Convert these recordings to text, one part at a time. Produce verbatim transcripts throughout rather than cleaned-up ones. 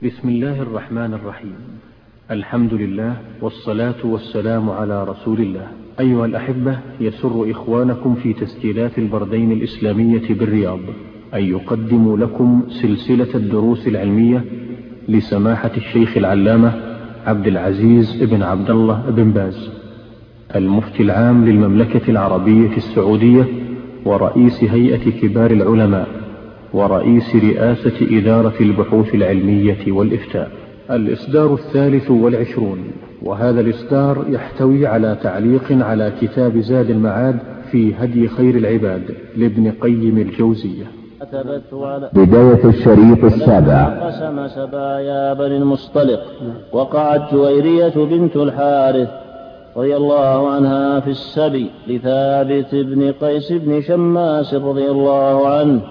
بسم الله الرحمن الرحيم. الحمد لله والصلاة والسلام على رسول الله. أيها الأحبة، يسر إخوانكم في تسجيلات البردين الإسلامية بالرياض أن يقدموا لكم سلسلة الدروس العلمية لسماحة الشيخ العلامة عبد العزيز بن عبد الله بن باز، المفتي العام للمملكة العربية السعودية ورئيس هيئة كبار العلماء ورئيس رئاسة إدارة البحوث العلمية والإفتاء. الإصدار الثالث والعشرون، وهذا الإصدار يحتوي على تعليق على كتاب زاد المعاد في هدي خير العباد لابن قيم الجوزية. بداية الشريط السابع. قسم سبايا بني المصطلق. وقعت جويرية بنت الحارث رضي الله عنها في السبي لثابت بن قيس بن شماس رضي الله عنه،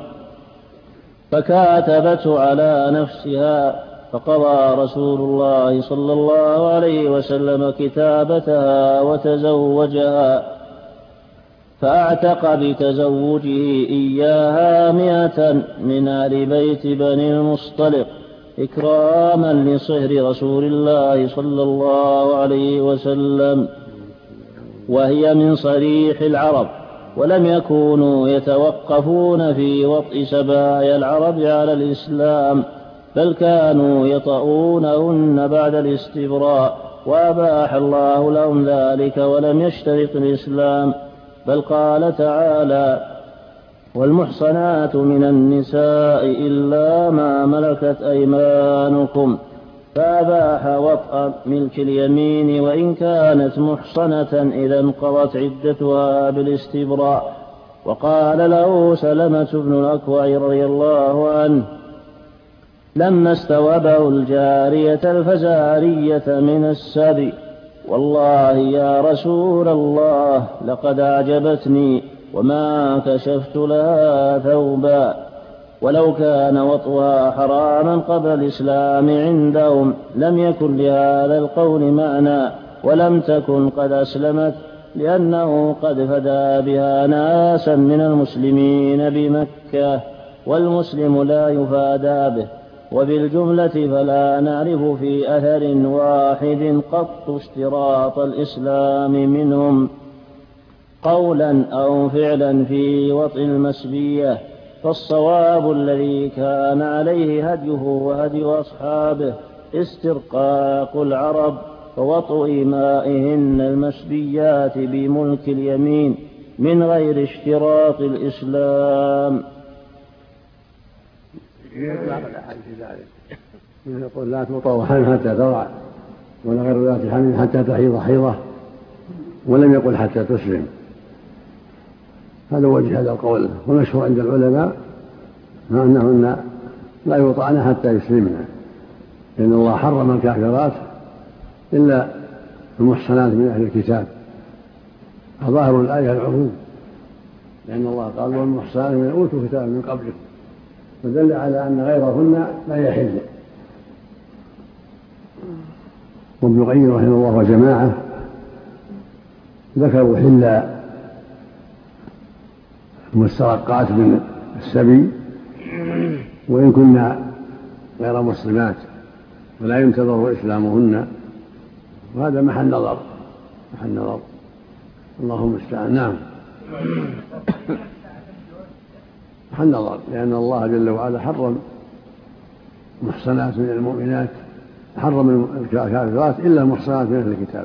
فكاتبته على نفسها، فقضى رسول الله صلى الله عليه وسلم كتابتها وتزوجها، فأعتق بتزوجه إياها مئة من آل بيت بني المصطلق إكراما لصهر رسول الله صلى الله عليه وسلم، وهي من صريح العرب، ولم يكونوا يتوقفون في وطء سبايا العرب على الإسلام، بل كانوا يطؤونهن بعد الاستبراء، وأباح الله لهم ذلك ولم يشترط الإسلام، بل قال تعالى: والمحصنات من النساء إلا ما ملكت أيمانكم، فأباح وطأ ملك اليمين وإن كانت محصنة إذا انقضت عدتها بالاستبراء. وقال له سلمة بن الأكوع رضي الله عنه لما استوبه الجارية الفزارية من السبي: والله يا رسول الله لقد أعجبتني وما كشفت لها ثوبا، ولو كان وطئها حراما قبل الإسلام عندهم لم يكن لهذا القول معنى، ولم تكن قد أسلمت، لأنه قد فدى بها ناسا من المسلمين بمكة، والمسلم لا يفادى به. وبالجملة فلا نعرف في أثر واحد قط اشتراط الإسلام منهم قولا أو فعلا في وطئ المسبية، فالصواب الذي كان عليه هديه وهدي أصحابه استرقاق العرب ووطئ إمائهن المسبيات بملك اليمين من غير اشتراط الإسلام. بعض الأحاديث في ذلك، يقول لا تطأ حمل حتى تضع، ولا غير ذات حمل حتى تحيض حيضة، ولم يقل حتى تسلم. هذا وجه هذا القول، والمشهور عند العلماء أنهن لا يطعن حتى يسلمن، لأن الله حرم الكافرات إلا المحصنات من أهل الكتاب، فظاهر الآية العموم، لأن الله قال: والمحصنات من أوتوا الكتاب من قبلكم، فدل على أن غيرهن لا يحل. وابن القيم رحمه الله وجماعة ذكروا حل المسترقات من السبي وإن كنا غير مسلمات، ولا ينتظر إسلامهن، وهذا محل نظر محل نظر اللهم استعان. نعم، محل نظر، لأن الله جل وعلا حرم المحصنات من المؤمنات، حرم الكافرات إلا المحصنات من أهل الكتاب.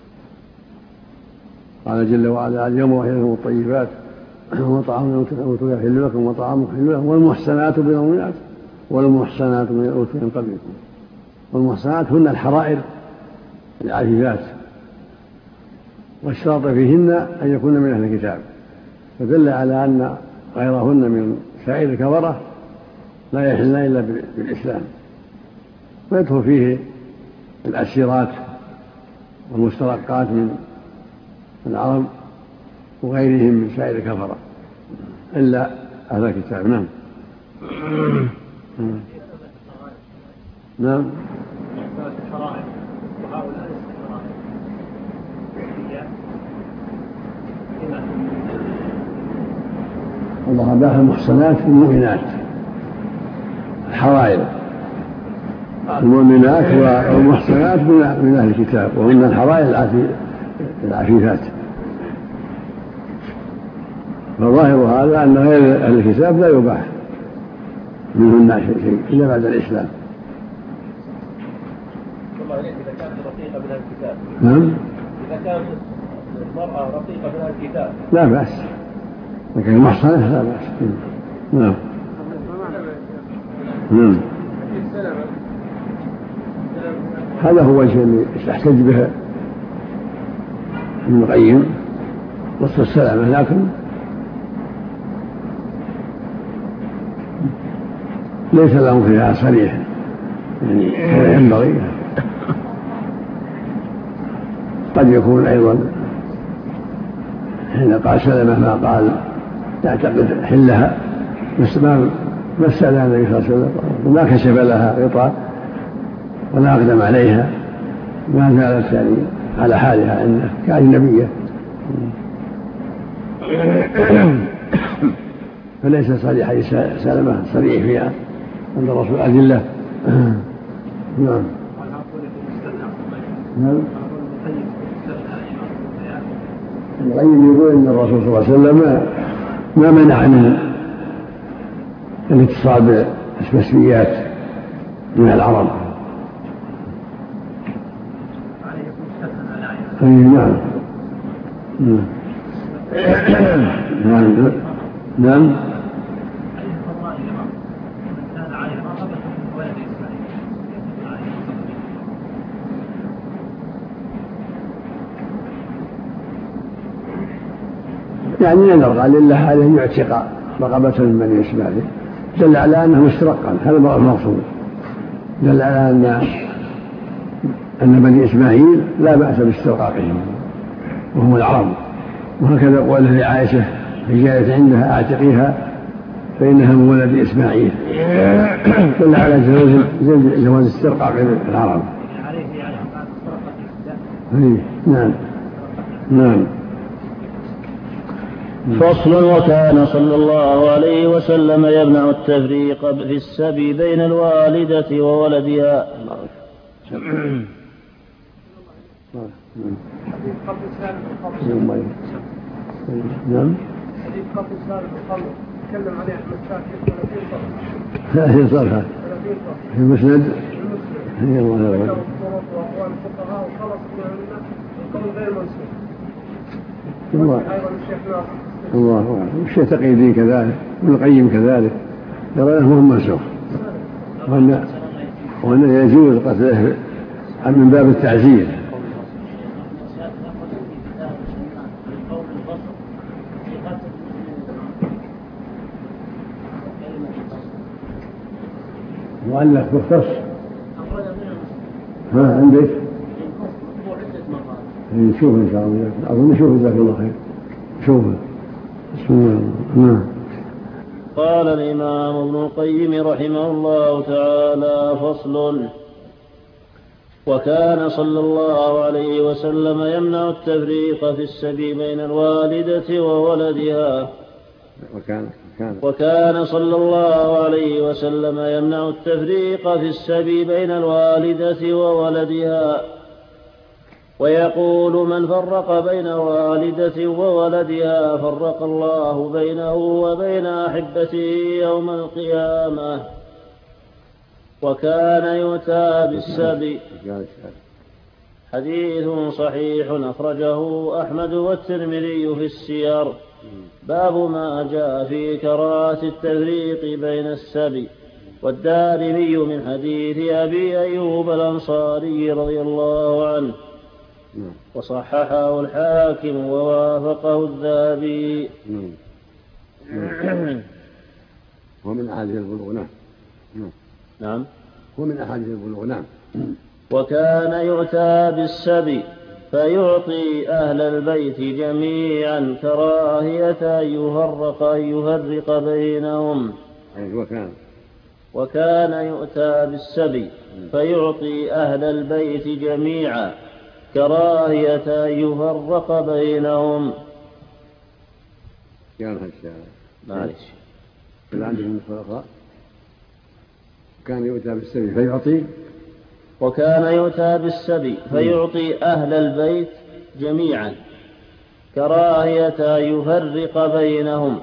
قال جل وعلا: اليوم أحل لكم الطيبات وطعام أوتوا يحل لكم وطعام حل لكم، والمحصنات من المؤمنات والمحصنات من أوتوا من قبلكم. والمحصنات هن الحرائر العفيفات، والشرط فيهن أن يكون من أهل الكتاب، فدل على أن غيرهن من سائر الكفرة لا يحلن إلا بالإسلام، ويدخل فيه الأسيرات والمسترقات من العرب وغيرهم من سائر الكفرة إلا أهل الكتاب. نعم. نعم. الله أباح المحصنات المؤمنات الحرائر، المؤمنات والمحصنات من أهل الكتاب وهن الحرائر العفيفات. فظاهر هذا أن غير أهل الكتاب لا يباح منهن شيء إلا بعد الإسلام. الله عليك إذا كانت رقيقة من أهل الكتاب. نعم. إذا كانت المرأة رقيقة من أهل الكتاب لا بأس، لكن المحصنة لا بأس. نعم. نعم. هذا هو الشيء اللي يحتج به ابن القيم وصف السلامة، لكن ليس لهم فيها صريح يعني كما ينبغي. قد يكون أيضا حين قال سلمة ما قال تعتقد حلها بس ما مسألها النبي صلى الله عليه وسلم وما كشف لها غطاء ولا أقدم عليها، ما زالت يعني على حالها أنها كأجنبية، فليس صريح سلمة صريح فيها عند الرسول أدلة. نعم. نعم. القيم يقول ان الرسول صلى الله عليه وسلم ما منعنا الاتصال بالاسميات من العرب. اي نعم. نعم. نعم. يعني نذر قال لله هذا يعتق رقبة من بني إسماعيل، دل على أنه استرقا، هذا المقصود، دل على أن أن بني إسماعيل لا بأس باسترقاقهم وهم العرب. وهكذا قال لعائشة في جاءت عندها أعتقيها فإنها من ولد إسماعيل، دل على جواز استرقاق العرب. نعم. نعم. فصل. وكان صلى الله عليه وسلم يمنع التفريق في السبي بين الوالدة وولدها. نعم. حديث قتل سالم الخمر تكلم عليه أحمد شاكر ثلاثين صفحة في المسند. هي الله يرضى. وأقوال الفقهاء وخلص من العلماء القول غير منسوخ. الله أيضا الشيخ ناصر. الله أعلم. الشيخ تقييدي كذلك ابن القيم كذلك يرى أنه منسوخ، وأن وأن يجوز قتله من باب التعزير. مؤلف مختص. ها عندك؟ نشوف إن شاء الله. أظن نشوف جزاك الله خير. شوفه. بسم الله. قال الإمام ابن القيم رحمه الله تعالى: فصل. وكان صلى الله عليه وسلم يمنع التفريق في السبي بين الوالدة وولدها. وكان كان. وكان صلى الله عليه وسلم يمنع التفريق في السبي بين الوالدة وولدها، ويقول: من فرق بين والدة وولدها فرق الله بينه وبين أحبته يوم القيامة. وكان يؤتى بالسبي. حديث صحيح أخرجه أحمد والترمذي في السير. باب ما جاء في كراهة التفريق بين السبي. والدارمي من حديث أبي أيوب الأنصاري رضي الله عنه، وصححه الحاكم ووافقه الذهبي. ومن أحاديث البلوغ. نعم. نعم. ومن أحاديث البلوغ. نعم. وكان يؤتى بالسبي فيعطي أهل البيت جميعا كراهية أن يفرق أن يفرق بينهم. وكان وكان يؤتى بالسبي فيعطي أهل البيت جميعا كراهية أن يفرق بينهم. كان هالشيء معلش اللي عندهم الخلقاء. كان يؤتى بالسبي فيعطي وكان يؤتى بالسبي فيعطي أهل البيت جميعا كراهية يفرق بينهم.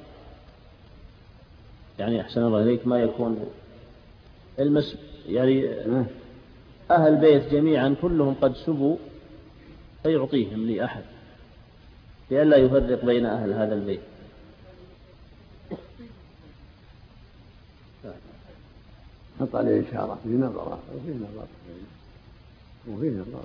يعني أحسن الله إليك ما يكون المس يعني أهل البيت جميعا كلهم قد سبوا فيعطيهم لأحد لئلا يفرق بين أهل هذا البيت. حط عليه إشارة في نظرة وفي نظر وفي نظر.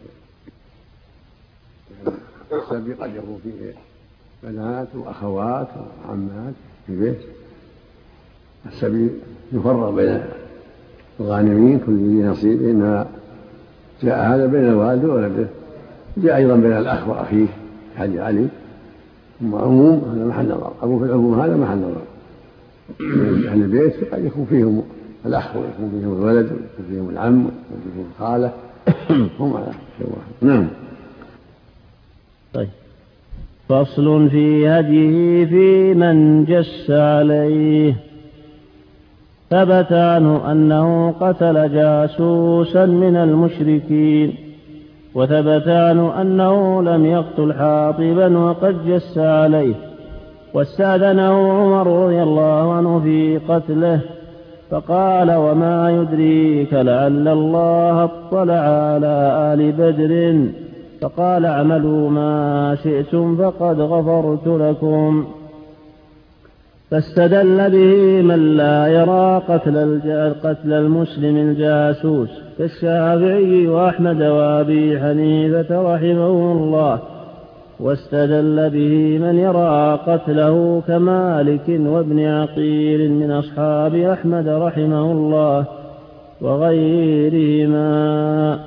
السبي قد يكون فيه بنات وأخوات وعمات في البيت. السبي يفرق بين الغانمين كل ذي نصيب، إنما جاء هذا بين الوالد وولده، جاء أيضا بين الأخ وأخيه حديث علي. ثم عموم هذا محل نظر، أبو في العموم هذا محل نظر. أهل البيت قد يكون فيهم الأخ ويكون فيهم الولد ويكون فيهم العم ويكون فيهم الخالة، هم على شيء واحد. نعم. طيب. فصل في هديه في من جس عليه. ثبت عنه أنه قتل جاسوسا من المشركين، وثبت عنه أنه لم يقتل حاطبا وقد جس عليه، واستأذنه عمر رضي الله عنه في قتله فقال: وما يدريك لعل الله اطلع على آل بدر، فقال: اعملوا ما شئتم فقد غفرت لكم. فاستدل به من لا يرى قتل, قتل المسلم الجاسوس كالشافعي وأحمد وأبي حنيفة رحمه الله، واستدل به من يرى قتله كمالك وابن عقيل من أصحاب أحمد رحمه الله وغيرهما.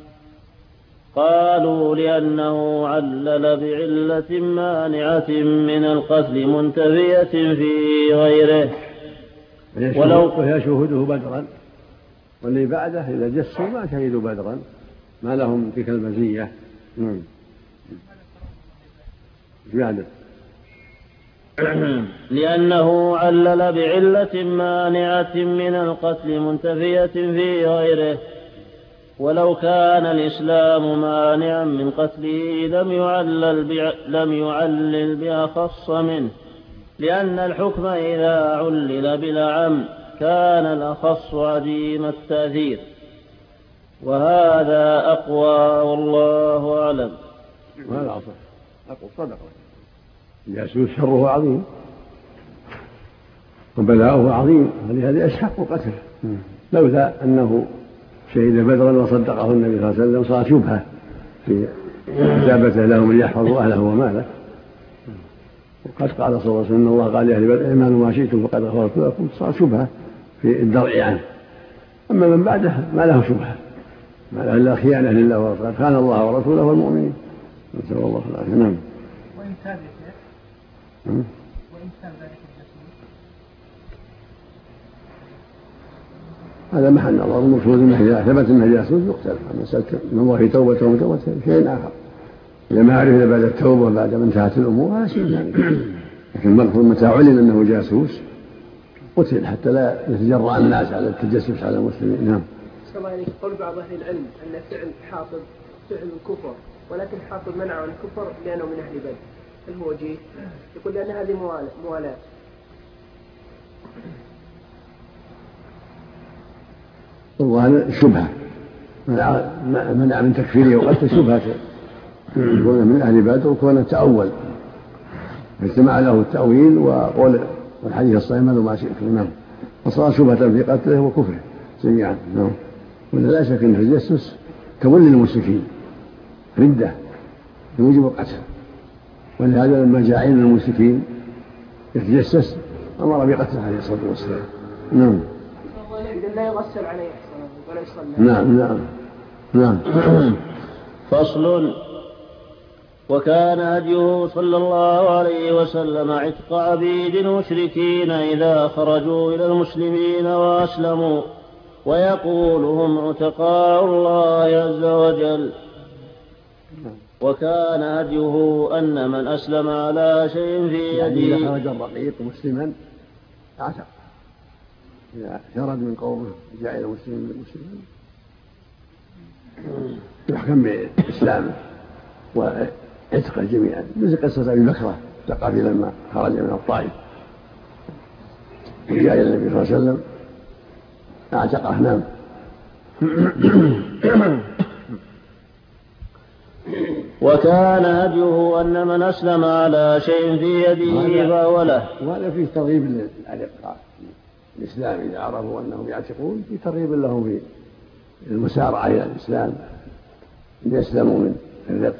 قالوا لأنه علل بعلة مانعة من القتل منتفية في غيره. ولو يشهده بدرا، واللي بعده إذا جسوا ما شهدوا بدرا ما لهم تلك المزية. نعم. زيادة. لأنه علل بعلة مانعة من القتل منتفية في غيره، ولو كان الإسلام مانعا من قتله لم يعلل, لم يعلل بأخص منه، لأن الحكم إذا علل بالعم كان الأخص عديم التأثير، وهذا أقوى والله أعلم. وهذا أصح أقوى صدقة. الجاسوس شره عظيم وبلاؤه عظيم، ولهذا يستحق قتله، لولا أنه شهد بدرا وصدقه النبي صلى الله عليه وسلم صار شبهة في إجابته لهم ليحفظوا أهله وماله. وقد قال صلى الله عليه وسلم: الله قال لأهل بدر اعملوا ما شئتم فقد غفرت لكم، صار شبهة في الدرء عنه. أما من بعده ما له شبهة، ما له إلا خيانة لله ورسوله، خان الله ورسوله والمؤمنين، نسأل الله العافية. نعم. وإن تاب وإن تاب ذلك الجاسوس هذا محل نظر. المقصود انه اذا ثبت انه جاسوس يقتل. مسألة من الله في توبته وتوبته شيء اخر. اذا ما عرف بعد التوبه بعد ما انتهت الامور هذا شيء ثاني. لكن المقصود متى علم انه جاسوس قتل حتى لا يتجرأ الناس على التجسس على المسلمين. نعم. صلى الله عليه قول بعض اهل العلم ان فعل حاطب فعل كفر، ولكن حاطب منع عن الكفر لانه من اهل بدر، هل هو وجيه؟ يقول لان هذه موالاه. والله شبهة منع من تكفيره وقتل شبهة يكون من أهل بدر وكون تأول، فاجتمع له التأويل وقول الحديث الصحيح ما ما شئتم. نعم. وصار شبهة في قتله وكفره جميعا. نعم. ولا لا شك أن التجسس تولي المشركين ردة يوجب القتل، ولهذا لما جاء عين المشركين يتجسس أمر بقتله عليه الصلاة والسلام. نعم. لا يغسل عليه ولا يصلى. نعم نعم نعم. فصل. وكان هديه صلى الله عليه وسلم عتق عبيد المشركين إذا خرجوا إلى المسلمين وأسلموا، ويقول هم عتقاء الله عز وجل. وكان هديه أن من أسلم على شيء في يده إذا خرج الرقيق مسلما اعتق، إذا شرد من قومه جاء إلى مسلم المسلمين ويكمل إسلامه وعتقه جميعا، مثل قصة أبي بكرة الثقفي لما خرج من الطائف وجاء إلى النبي صلى الله عليه وسلم اعتقه. نعم. وكان هديه أن من أسلم على شيء في يده فهو له. وهذا فيه ترغيب للعتق الإسلام، إذا عرفوا أنهم يعتقون في ترغيب لهم في المسارعة إلى الإسلام ليسلموا من الرق.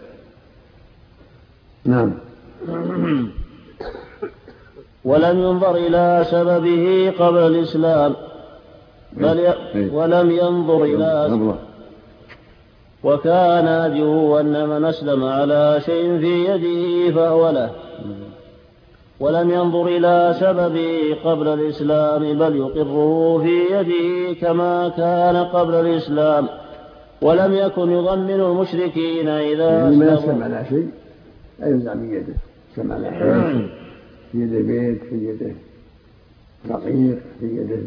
نعم. ولم ينظر إلى سببه قبل الإسلام بل ي... ولم ينظر إلى وكان هديه أن من أسلم على شيء في يده فهو له، ولم ينظر إلى سببه قبل الإسلام بل يقره في يده كما كان قبل الإسلام، ولم يكن يضمن المشركين إذا أسلموا. ما يسلم على شيء لا ينزع من يده، يسلم على شيء في يده بيت، في يده رقيق، في يده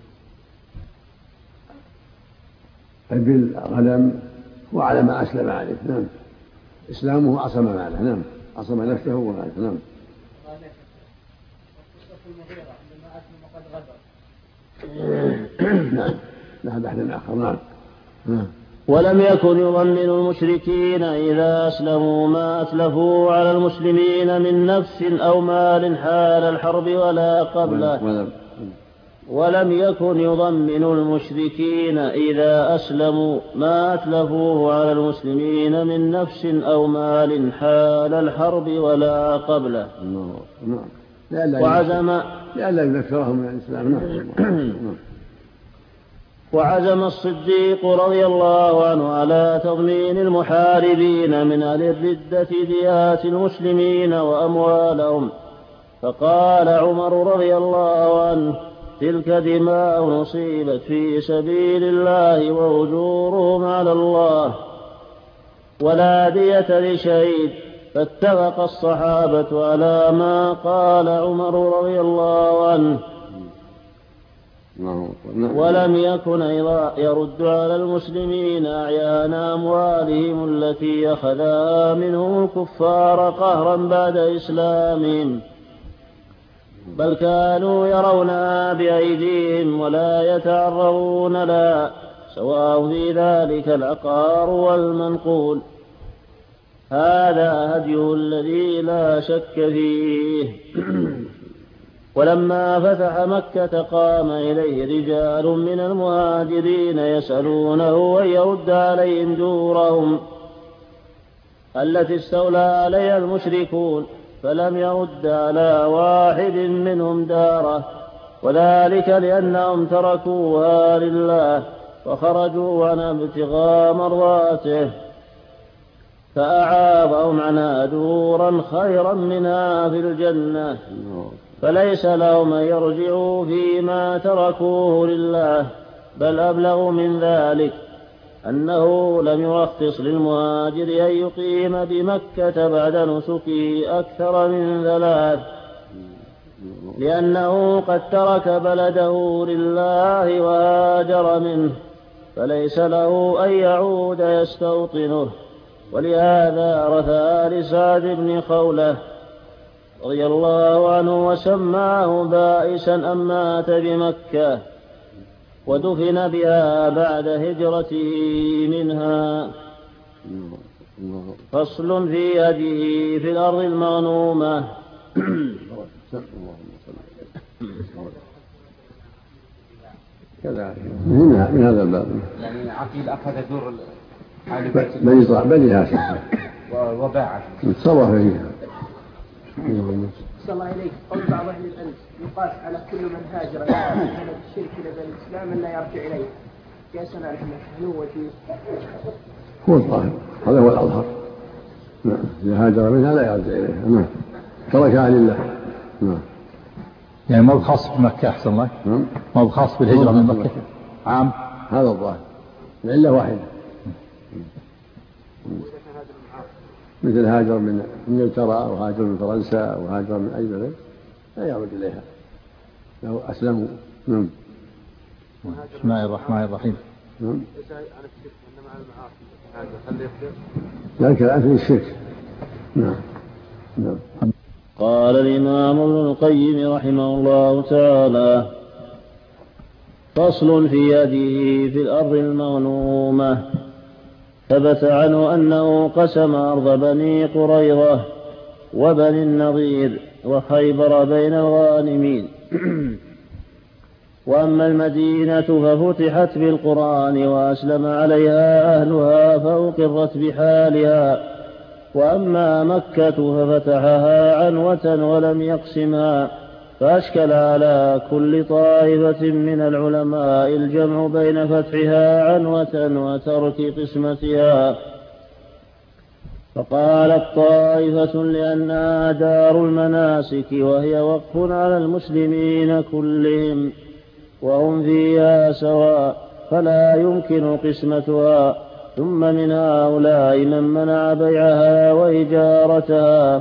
إبل غنم، وعلى ما أسلم عليه. نعم. إسلامه عصم ماله. نعم. عصم نفسه وماله. نعم. نعم. لا بحث آخر. نعم. نعم. ولم يكن يضمن المشركين إذا أسلموا ما أتلفوا على المسلمين من نفس أو مال حال الحرب ولا قبله. ولم يكن يضمن المشركين إذا أسلموا ما أتلفوه على المسلمين من نفس أو مال حال الحرب ولا قبله. وعزم لئلا يذكرهم من الإسلام. نعم. وعزم الصديق رضي الله عنه على تضمين المحاربين من أهل الردة ديات المسلمين وأموالهم، فقال عمر رضي الله عنه: تلك دماء نصيبت في سبيل الله وأجورهم على الله، ولا دية لشهيد. فاتفق الصحابة على ما قال عمر رضي الله عنه، ولم يكن يرد على المسلمين أعيان أموالهم التي أخذها منهم الكفار قهرا بعد إسلامهم، بل كانوا يرونها بأيديهم ولا يتعرضون لها، سواء في ذلك العقار والمنقول. هذا هديه الذي لا شك فيه. ولما فتح مكة قام إليه رجال من المهاجرين يسألونه أن يرد عليهم دورهم التي استولى عليها المشركون، فلم يرد على واحد منهم داره، وذلك لأنهم تركوها لله وخرجوا عنها ابتغاء مرضاته، فأعاضهم عنها دورا خيرا منها في الجنة، فليس لهم أن يرجعوا فيما تركوه لله. بل أبلغ من ذلك أنه لم يرخص للمهاجر أن يقيم بمكة بعد نسكه أكثر من ثلاث، لأنه قد ترك بلده لله وهاجر منه، فليس له أن يعود يستوطنه. ولهذا رثى لسعد بن خولة رضي الله عنه وسماه بائسا أن مات بمكة، ودفن بها بعد هجرته منها. فصل في هديه في الأرض المغنومة. من من هذا الباب يعني عقيل أخذ دور بني طلع بني هاشم وباعه تصرف فيها. صلى الله عليك. قول بعض أهل العلم يقاس على كل من هاجر من الشرك إلى الإسلام أن لا يرجع إليه. قياسا على هل هو وجيه؟ هو الظاهر، هذا هو الأظهر. نعم. إذا هاجر منها لا يرجع إليها. نعم. تركها لله. نعم. يعني ما بخاص بمكة أحسن الله. نعم. ما بخاص بالهجرة من مكة عام. هذا الظاهر. العلة واحدة. مثل هاجر من انجلترا او هاجر من فرنسا او هاجر من اي بلد لا يعود اليها لو اسلموا. نعم. بسم الله الرحمن الرحيم. نعم. ليس عن الشرك إنما عن المعاصي هذا هل يصير؟ ذلك الأكل الشرك. نعم. نعم. قال الإمام ابن القيم رحمه الله تعالى: فصل في هديه في الأرض المغنومة. ثبت عنه أنه قسم أرض بني قريظة وبني النضير وخيبر بين الغانمين. وأما المدينة ففتحت بالقرآن وأسلم عليها أهلها فأقرت بحالها. وأما مكة ففتحها عنوة ولم يقسمها، فأشكل على كل طائفة من العلماء الجمع بين فتحها عنوة وترك قسمتها. فقالت طائفة لأنها دار المناسك وهي وقف على المسلمين كلهم وهم فيها سواء فلا يمكن قسمتها. ثم من هؤلاء من منع بيعها وإجارتها،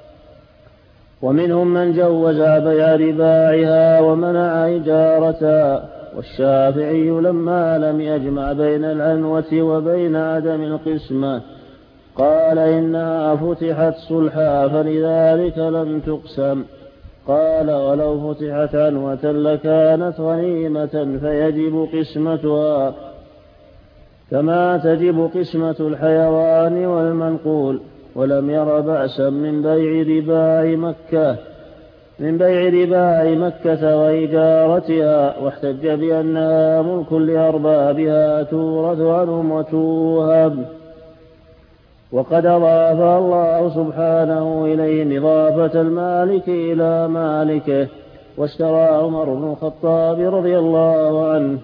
ومنهم من جوز بيع رباعها ومنع إجارتها. والشافعي لما لم يجمع بين العنوة وبين عدم القسمة قال إنها فتحت صلحا فلذلك لم تقسم. قال: ولو فتحت عنوة لكانت غنيمة فيجب قسمتها كما تجب قسمة الحيوان والمنقول. ولم ير بأسا من بيع رباع مكة من بيع رباع مكة وإجارتها، واحتج بأنها ملك لأربابها تورث عنهم وتوهب. وقد أضاف الله سبحانه إليهم إضافة المالك إلى مالكه. واشترى عمر بن الخطاب رضي الله عنه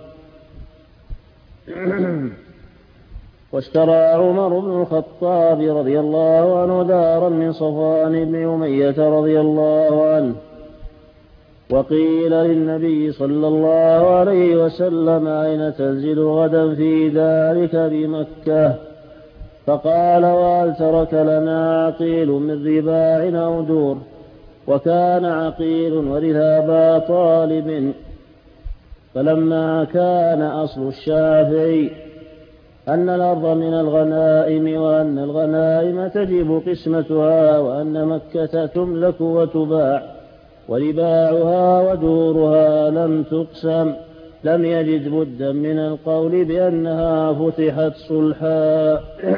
واشترى عمر بن الخطاب رضي الله عنه دارا من صفوان بن أمية رضي الله عنه. وقيل للنبي صلى الله عليه وسلم: أين تنزل غدا في دارك بمكة؟ فقال: وهل ترك لنا عقيل من رباع أو دور؟ وكان عقيل ورث أبا طالب. فلما كان أصل الشافعي أن الأرض من الغنائم وأن الغنائم تجب قسمتها وأن مكة تملك وتباع ورباعها ودورها لم تقسم، لم يجد بدا من القول بأنها فتحت صلحا.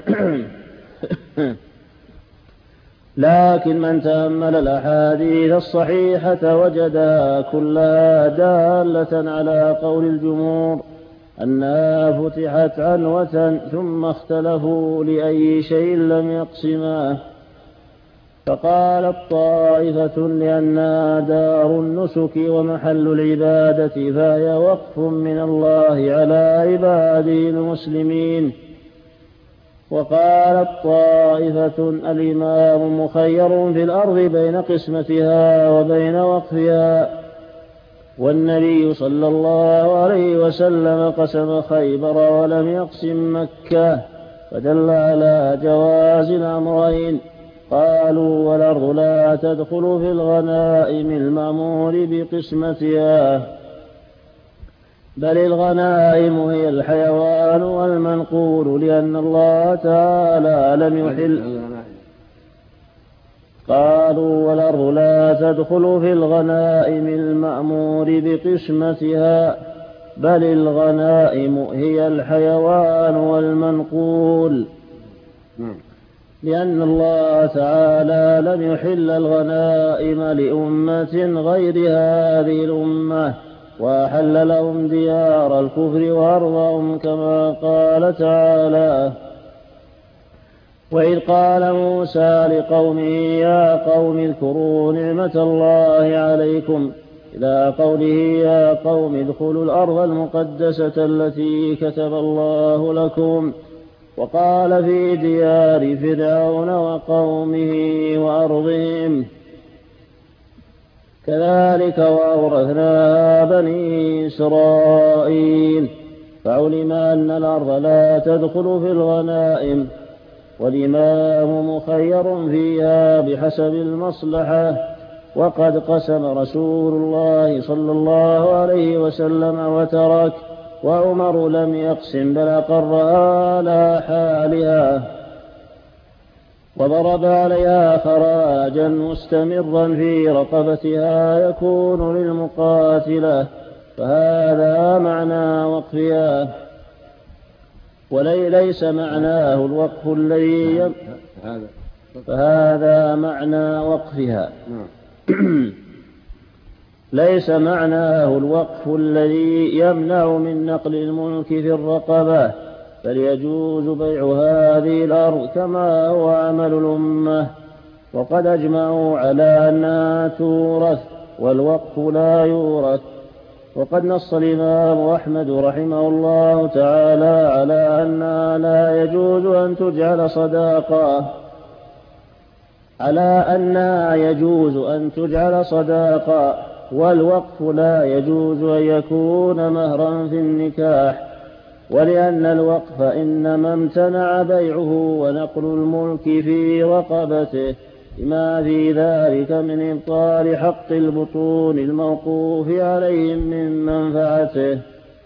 لكن من تأمل الأحاديث الصحيحة وجدها كلها دالة على قول الجمهور أنها فتحت عنوة، ثم اختلفوا لأي شيء لم يقسماه. فقالت طائفة: لأنها دار النسك ومحل العبادة فهي وقف من الله على عباده المسلمين. وقالت طائفة: الإمام مخير في الأرض بين قسمتها وبين وقفها، والنبي صلى الله عليه وسلم قسم خيبر ولم يقسم مكة، فدل على جواز الأمرين. قالوا: والأرض لا تدخل في الغنائم المأمور بقسمتها، بل الغنائم هي الحيوان والمنقول، لأن الله تعالى لم يحل. قالوا: والأرض لا تدخل في الغنائم المأمور بقسمتها، بل الغنائم هي الحيوان والمنقول، لأن الله تعالى لم يحل الغنائم لأمة غير هذه الأمة، وأحل لهم ديار الكفر وأرضهم، كما قال تعالى: وإذ قال موسى لقومه يا قوم اذكروا نعمة الله عليكم، إلى قوله يا قوم ادخلوا الأرض المقدسة التي كتب الله لكم. وقال في ديار فرعون وقومه وأرضهم: كذلك وأورثناها بني إسرائيل. فعلم أن الأرض لا تدخل في الغنائم، والإمام مخير فيها بحسب المصلحة. وقد قسم رسول الله صلى الله عليه وسلم وترك، وعمر لم يقسم بل أقرها على حالها وضرب عليها خراجا مستمرا في رقبتها يكون للمقاتلة، فهذا معنى وقفها. وليس معناه الوقف الذي يم... فهذا معنى وقفها. ليس معناه الوقف الذي يمنع من نقل الملك في الرقبة، بل يجوز بيع هذه الأرض كما هو عمل الأمة، وقد أجمعوا على أنها تورث والوقف لا يورث. وقد نص الإمام أحمد رحمه الله تعالى على أنها لا يجوز أن تجعل صداقة على أنها يجوز أن تجعل صداقة والوقف لا يجوز أن يكون مهرا في النكاح، ولأن الوقف إنما امتنع بيعه ونقل الملك في رقبته لما في ذلك من إبطال حق البطون الموقوف عليهم من منفعته.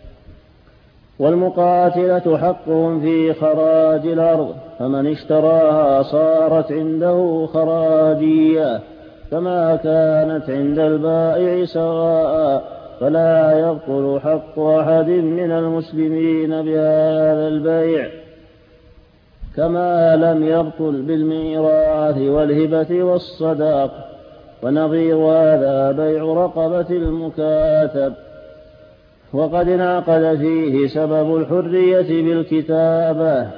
والمقاتلة حقهم في خراج الأرض، فمن اشتراها صارت عنده خراجية كما كانت عند البائع سواء، فلا يبطل حق أحد من المسلمين بهذا البيع، كما لم يبطل بالميراث والهبة والصداق. ونظير هذا بيع رقبة المكاتب، وقد انعقد فيه سبب الحرية بالكتابة.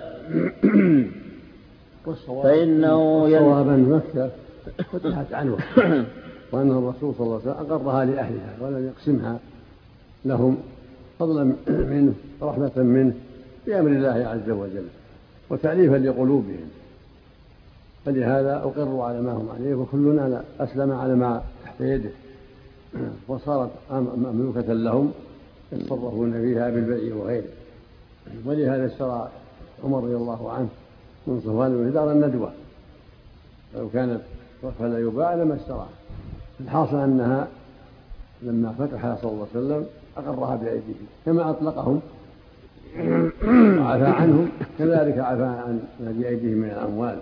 فإنه الصواب أن مكة فتحت عنه، وأن الرسول صلى الله عليه وسلم أقرها لأهلها ولم يقسمها لهم فضلا منه رحمة منه بأمر الله عز وجل وتأليفا لقلوبهم، فلهذا أقروا على ما هم عليه، وكلنا أسلم على ما تحت يده، وصارت مملوكة لهم يتصرفون فيها بالبيع وغيره. ولهذا اشترى عمر رضي الله عنه من صفوان بن دار الندوة، لو كانت وقفا لا يباع لما اشتراها. الحاصل أنها لما فتحها صلى الله عليه وسلم أقرها بأيديهم كما أطلقهم وعفى عنهم، كذلك عفى عن بأيديهم من الأموال،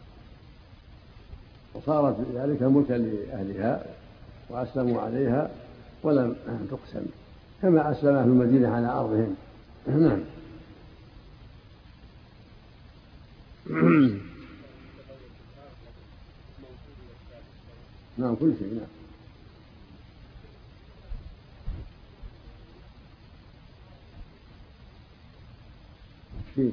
وصارت ذلك ملكا لأهلها وأسلموا عليها ولم تقسم، كما أسلم أهل المدينة على أرضهم. نعم. نعم كل شيء. نعم شيء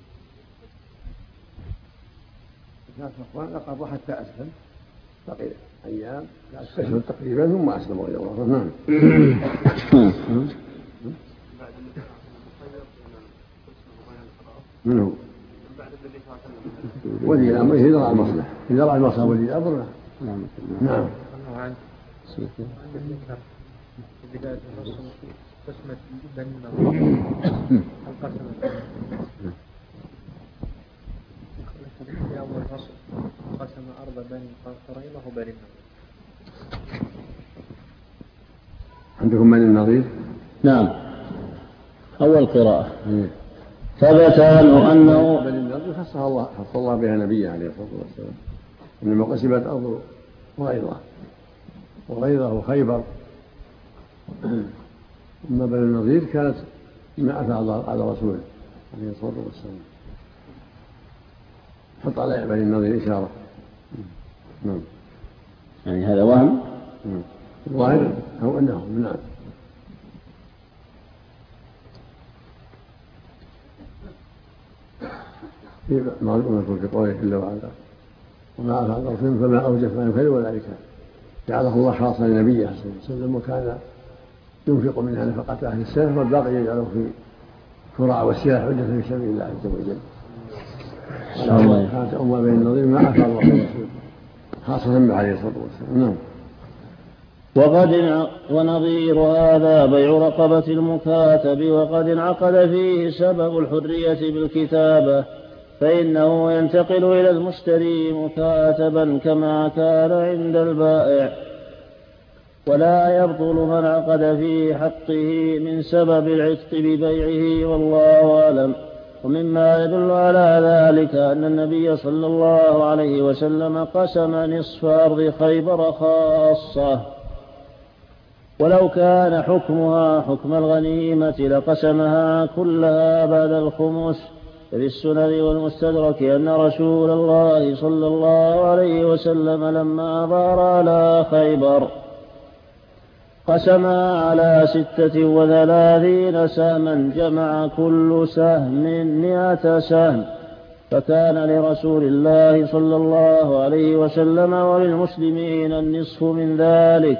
كان صفوان لقب حتى أسلم، بقي أيام أشهر تقريبا ثم أسلم غير الله. نعم. من هو؟ ولي الأمر إذا رأى المصلحة، إذا رأى المصلحة ولي الأمر. نعم. نعم. بداية الرسول قسمة بني النضير القسم في أول فصل قسم أرض بني قريظة وبني النضير. عندكم بني النضير؟ نعم. أول قراءة ثبت عنه أنه بني النضير خصها الله خص الله بها نبيه عليه الصلاة والسلام، إنما قسمت أرض قريظة قريظة وخيبر. أما بني النضير كانت ما أتى على رسوله عليه الصلاة والسلام، حط على بني النضير إشارة. نعم. يعني هذا وهم. الظاهر أو أنه نعم. في معلومة في قوله جل وعلا وما أفعل الرسول فما أوجف ما يكره وذلك جعله الله خاصا لنبيه صلى الله عليه وسلم، وكان ينفق منها نفقة أهل السلف والباقي يجعله في كراع والسلاح حجة في سبيل الله عز وجل. كانت أمة بين النظير ما أفعل الله الرسول خاصة به عليه الصلاة والسلام. نعم. وقد ونظير هذا بيع رقبة المكاتب، وقد انعقد فيه سبب الحرية بالكتابة، فإنه ينتقل إلى المشتري مكاتبا كما كان عند البائع. ولا يبطل من عقد في حقه من سبب العتق ببيعه، والله أعلم. ومما يدل على ذلك أن النبي صلى الله عليه وسلم قسم نصف أرض خيبر خاصة، ولو كان حكمها حكم الغنيمة لقسمها كلها بعد الخمس. ففي السنن والمستدرك أن رسول الله صلى الله عليه وسلم لما ظهر على خيبر قسمها على ستة وثلاثين سهما، جمع كل سهم مئة سهم، فكان لرسول الله صلى الله عليه وسلم وللمسلمين النصف من ذلك،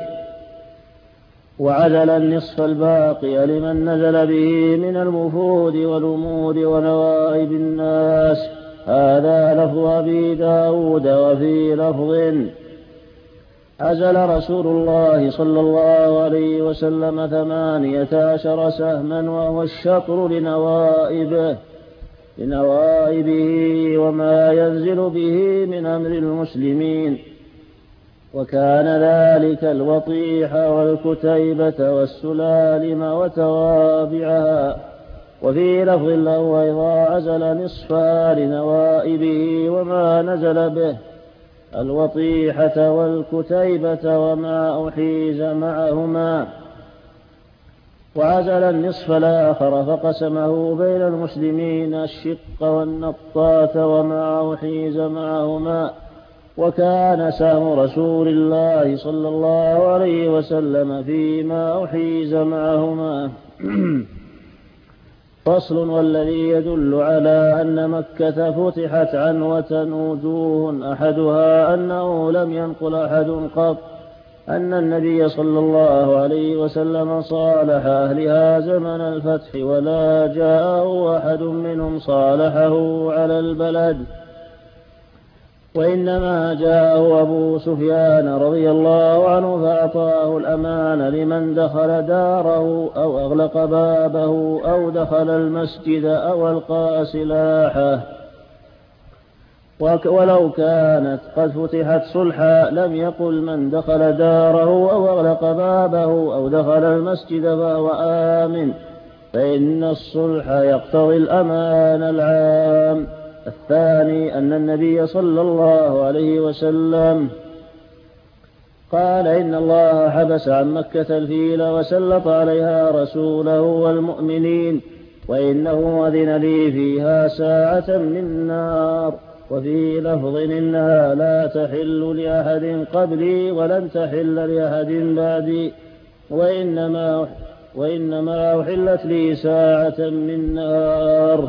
وعدل النصف الباقي لمن نزل به من الوفود والأمور ونوائب الناس. هذا لفظ أبي داود. وفي لفظ عزل رسول الله صلى الله عليه وسلم ثمانية عشر سهما، وهو الشطر لنوائبه لنوائبه وما ينزل به من أمر المسلمين، وكان ذلك الوطيح والكتيبة والسلالم وتوابعها. وفي لفظ له أيضا عزل نصفها لنوائبه وما نزل به، الوطيحة والكتيبة وما أحيز معهما، وعزل النصف الآخر فقسمه بين المسلمين الشق والنطاة وما أحيز معهما. وكان سهم رسول الله صلى الله عليه وسلم فيما أحيز معهما. فصل. والذي يدل على أن مكة فتحت عنوة وجوه، أحدها أنه لم ينقل أحد قط أن النبي صلى الله عليه وسلم صالح أهلها زمن الفتح، ولا جاءه أحد منهم صالحه على البلد، وإنما جاءه أبو سفيان رضي الله عنه فأعطاه الأمان لمن دخل داره أو أغلق بابه أو دخل المسجد أو ألقى سلاحه. ولو كانت قد فتحت صلحا لم يقل من دخل داره أو أغلق بابه أو دخل المسجد فهو آمن، فإن الصلح يقتضي الأمان العام. الثاني أن النبي صلى الله عليه وسلم قال إن الله حبس عن مكة الفيل وسلط عليها رسوله والمؤمنين، وإنه أذن لي فيها ساعة من نار. وفي لفظ إنها لا تحل لأحد قبلي ولن تحل لأحد بعدي، وإنما, وإنما أحلت لي ساعة من نار.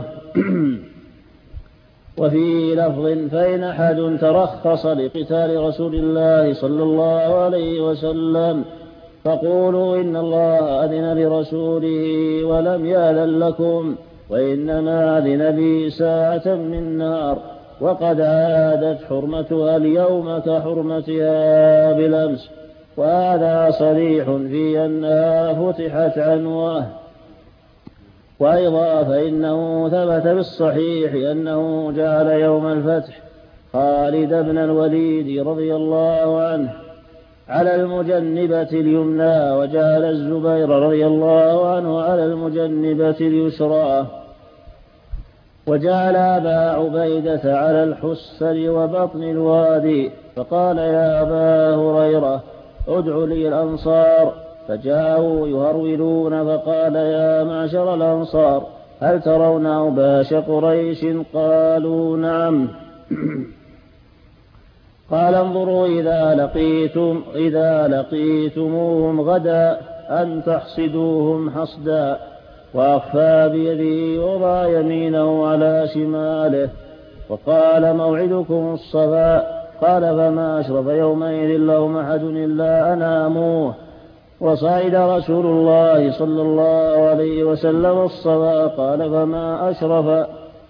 وفي لفظ فإن أحد ترخص لقتال رسول الله صلى الله عليه وسلم فقولوا إن الله أذن لرسوله ولم يأذن لكم، وإنما أذن لي ساعة من نار، وقد عادت حرمتها اليوم كحرمتها بالأمس. وهذا صريح في أنها فتحت عنوة. وأيضا فإنه ثبت بالصحيح أنه جعل يوم الفتح خالد بن الوليد رضي الله عنه على المجنبة اليمنى، وجعل الزبير رضي الله عنه على المجنبة اليسرى، وجعل أبا عبيدة على الحسر وبطن الوادي. فقال يا أبا هريرة ادع لي الأنصار، فجاءوا يهرولون، فقال يا معشر الأنصار هل ترون أوباش قريش؟ قالوا نعم. قال انظروا إذا لقيتم إذا لقيتموهم غدا أن تحصدوهم حصدا. وأخفى بيده وضع يمينه على شماله، وقال موعدكم الصفا. قال فما أشرف يومئذ لهم أحد إلا أناموه. وصعد رسول الله صلى الله عليه وسلم الصفا. قال فما أشرف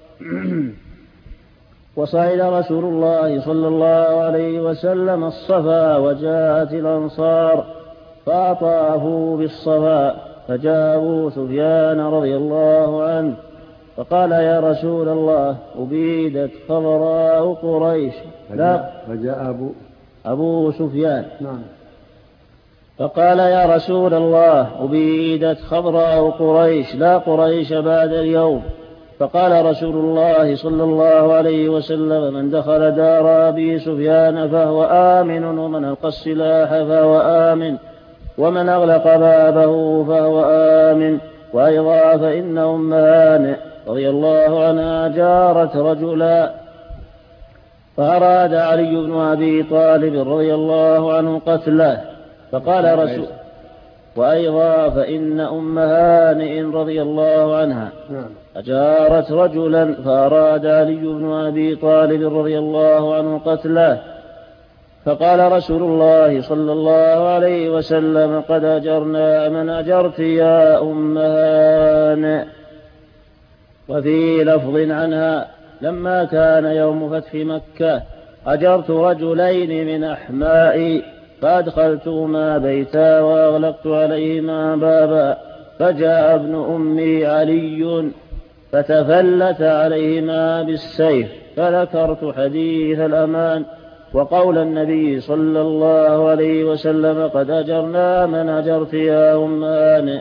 وصعد رسول الله صلى الله عليه وسلم الصفا، وجاءت الأنصار فأطافوا بالصفا، فجاء أبو سفيان رضي الله عنه فقال يا رسول الله أبيدت خضراء قريش. لا فجاء أبو أبو سفيان نعم فقال يا رسول الله أبيدت خضراء قريش لا قريش بعد اليوم. فقال رسول الله صلى الله عليه وسلم من دخل دار أبي سفيان فهو آمن ومن ألقى السلاح فهو آمن ومن أغلق بابه فهو آمن. وأيضا فإن أم هانئ رضي الله عنها جارت رجلا فأراد علي بن أبي طالب رضي الله عنه قتله فقال رسول وأيضا فإن أم هانئ رضي الله عنها أجارت رجلا فأراد علي بن أبي طالب رضي الله عنه قتله فقال رسول الله صلى الله عليه وسلم قد أجرنا من أجرت يا أم هانئ. وفي لفظ عنها لما كان يوم فتح مكة أجرت رجلين من أحمائي فأدخلتهما بيتا وأغلقت عليهما بابا فجاء ابن أمي علي فتفلت عليهما بالسيف فذكرت حديث الأمان وقول النبي صلى الله عليه وسلم قد أجرنا من أجرت يا أم هانئ.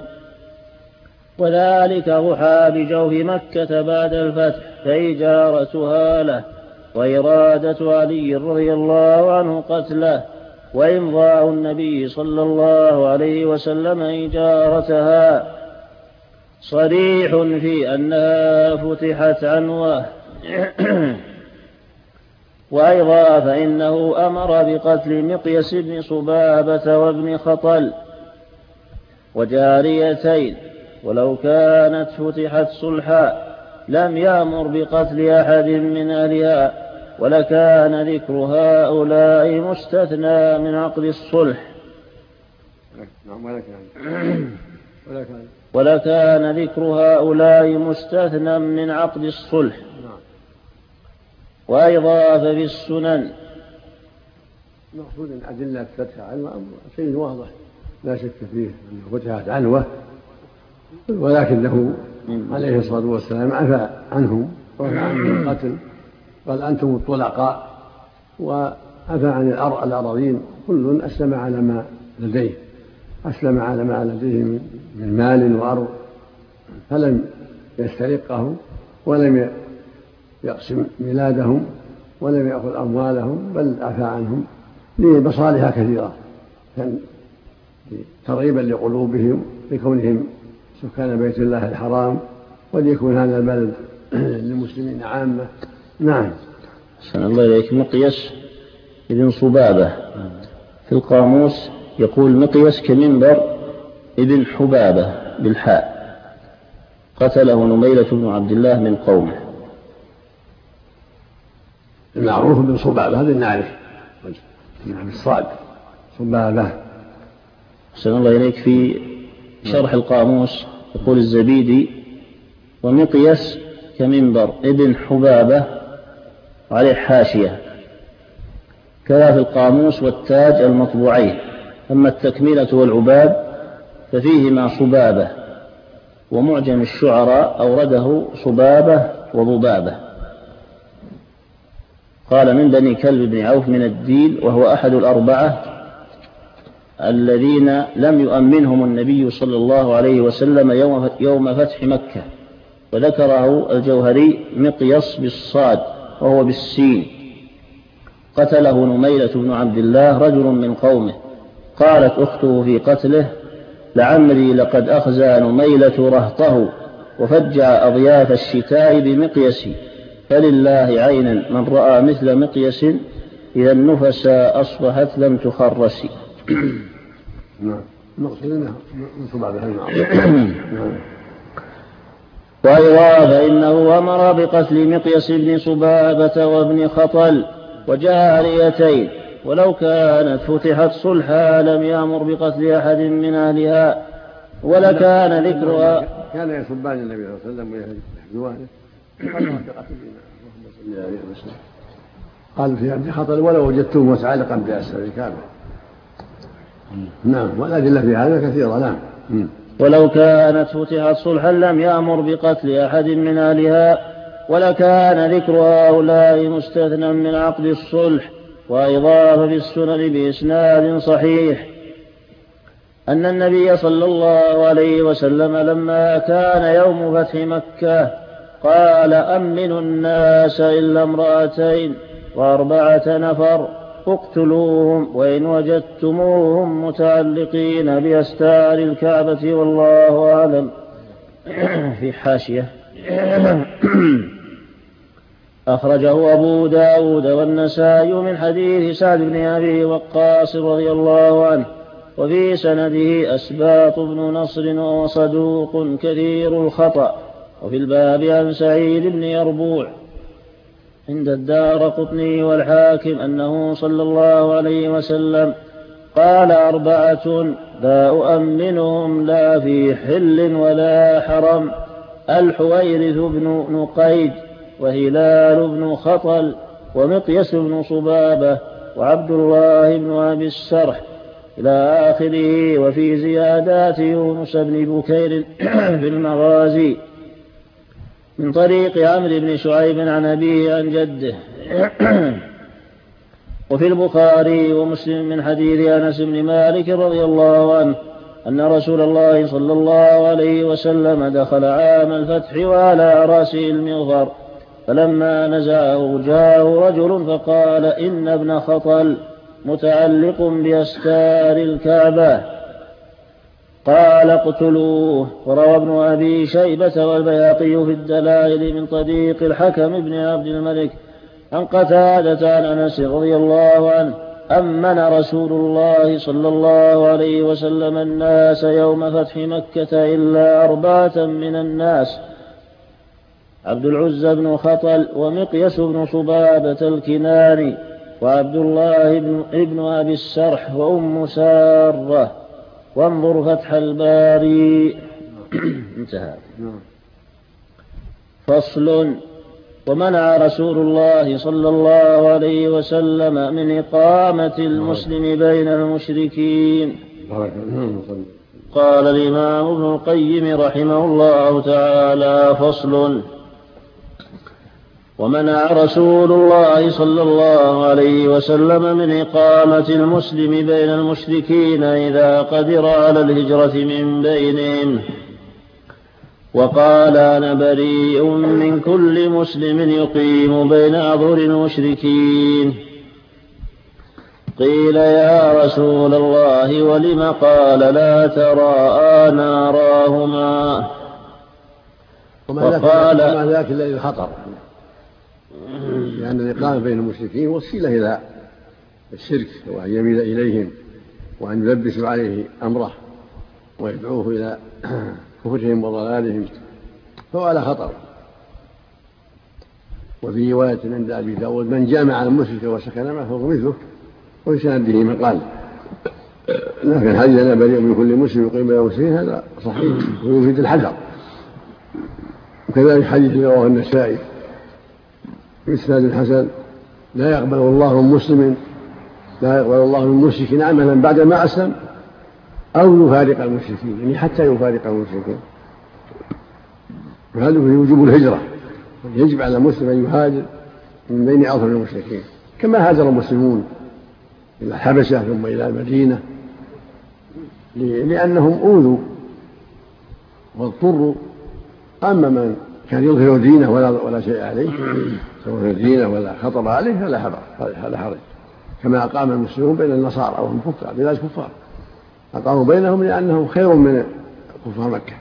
وذلك ضحى بجوف مكة بعد الفتح فإجارتها له وإرادة علي رضي الله عنه قتله وإمضاء النبي صلى الله عليه وسلم إجارتها صريح في أنها فتحت عنوه. وأيضا فإنه أمر بقتل مقيس بن صبابة وابن خطل وجاريتين ولو كانت فتحت صلحا لم يأمر بقتل أحد من أهلها ولكان ذكر هؤلاء مستثنى من عقد الصلح ولكان ذكر هؤلاء مستثنى من عقد الصلح. وأيضا ففي السنن مقصود أدلة فتح عنوة شيء واضح لا شك فيه أنه فتحت عنوة ولكنه عليه الصلاة والسلام عفى عنهم وعفى عنهم القتل قال أنتم الطلقاء وعفى عن الأراضين كل أسلم على ما لديه أسلم على ما لديه من مال وأرض فلم يسترقه ولم يقسم ميلادهم ولم يأخذ أموالهم بل عفى عنهم لمصالح كثيرة ترغيبا لقلوبهم لكونهم سكان بيت الله الحرام وليكون هذا البلد للمسلمين عامة. نعم. أحسن الله إليك. مقيس ابن صبابة في القاموس يقول مقيس كمنبر ابن حبابة بالحاء قتله نميلة بن عبد الله من قومه. المعروف ابن صبابة هذا نعرف نعم الصاد صبابة. أحسن الله إليك. في شرح القاموس يقول الزبيدي ومقيس كمنبر ابن حبابة عليه حاشية كذا في القاموس والتاج المطبوعين. أما التكملة والعباب ففيهما صبابة ومعجم الشعراء أورده صبابة وضبابة. قال من بني كلب بن عوف من الديل وهو أحد الأربعة الذين لم يؤمنهم النبي صلى الله عليه وسلم يوم فتح مكة وذكره الجوهري مقيص بالصاد وهو بالسين. قتله نميلة بن عبد الله رجل من قومه. قالت أخته في قتله لعمري لقد أخزى نميلة رهطه وفجع أضياف الشتاء بمقيس فلله عين من رأى مثل مقيس إذا النفس أصبحت لم تخرس. وأيضا فإنه أمر بقتل مقيس بن صبابة وابن خطل وجاريتين ولو كانت فتحت صلحا لم يأمر بقتل أحد من أهلها ولكان ذكرها. كان يسبان النبي صلى الله عليه وسلم قال في ابن خطل ولو وجدتم متعلقا بأسفل الكعبة. نعم. والأدلة في هذا كثيرة. نعم. ولو كانت فتحت صلحا لم يأمر بقتل أحد من أهلها ولكان ذكر هؤلاء مستثنى من عقد الصلح. وأيضا في السنن بإسناد صحيح أن النبي صلى الله عليه وسلم لما كان يوم فتح مكة قال أمنوا الناس إلا امرأتين وأربعة نفر اقتلوهم وإن وجدتموهم متعلقين بأستار الكعبة والله أعلم. في حاشية أخرجه أبو داود والنسائي من حديث سعد بن أبي وقاص رضي الله عنه، وفي سنده أسباط بن نصر وصدوق كثير الخطأ. وفي الباب عن سعيد بن يربوع عند الدارقطني والحاكم أنه صلى الله عليه وسلم قال أربعة لا أؤمنهم لا في حل ولا حرم: الحويرث بن نقيد وهلال بن خطل ومقيس بن صبابة وعبد الله بن أبي السرح إلى آخره. وفي زيادات يونس بن بكير في المغازي من طريق عمرو بن شعيب عن أبيه عن جده. وفي البخاري ومسلم من حديث أنس بن مالك رضي الله عنه أن رسول الله صلى الله عليه وسلم دخل عام الفتح وعلى رأسه المغفر، فلما نزعه جاءه رجل فقال إن ابن خطل متعلق بأستار الكعبة، قال اقتلوه. وروى ابن أبي شيبة والبيهقي في الدلائل من طريق الحكم بن عبد الملك عن قتادة عن أنس رضي الله عنه أمن رسول الله صلى الله عليه وسلم الناس يوم فتح مكة إلا أربعة من الناس: عبد العزى بن خطل ومقيس بن صبابة الكناني وعبد الله بن, ابن أبي السرح وأم سارة. وانظر فتح الباري. انتهى. فصل: ومنع رسول الله صلى الله عليه وسلم من إقامة المسلم بين المشركين. قال الإمام ابن القيم رحمه الله تعالى: فصل: ومنع رسول الله صلى الله عليه وسلم من إقامة المسلم بين المشركين إذا قدر على الهجرة من بينهم، وقال أنا بريء من كل مسلم يقيم بين أظهر المشركين. قيل يا رسول الله ولم؟ قال لا تراءى ناراهما. وقال وما ذاك إلا للخطر، لأن الإقامة بين المشركين وسيلة إلى الشرك وأن يميل إليهم وأن يلبسوا عليه أمره ويدعوه إلى كفرهم وضلالهم، فهو على خطر. وفي رواية عند أبي داود من جامع المشرك وسكن معه فهو مثله، وفي سنده مقال. لكن حديث أنا بريء من كل مسلم يقيم بين المسلمين هذا صحيح ويفيد الحذر. وكذلك حديث رواه النسائي بإسناد الحسن: لا يقبل الله من مسلم لا يقبل الله من مشرك عملا بعد ما أسلم أو يفارق المشركين، يعني حتى يفارق المشركين. وهذا في وجوب الهجرة، يجب على المسلم أن يهاجر من بين أظهر المشركين كما هاجر المسلمون إلى الحبشة ثم إلى المدينة، لأنهم أوذوا واضطروا. أما من كان يظهر دينه ولا, ولا شيء عليه، سواء دينه ولا خطر عليه فلا حرج، كما أقام المسلمون بين النصارى وهم كفار بلاد كفار، أقاموا بينهم لأنهم خير من كفار مكة،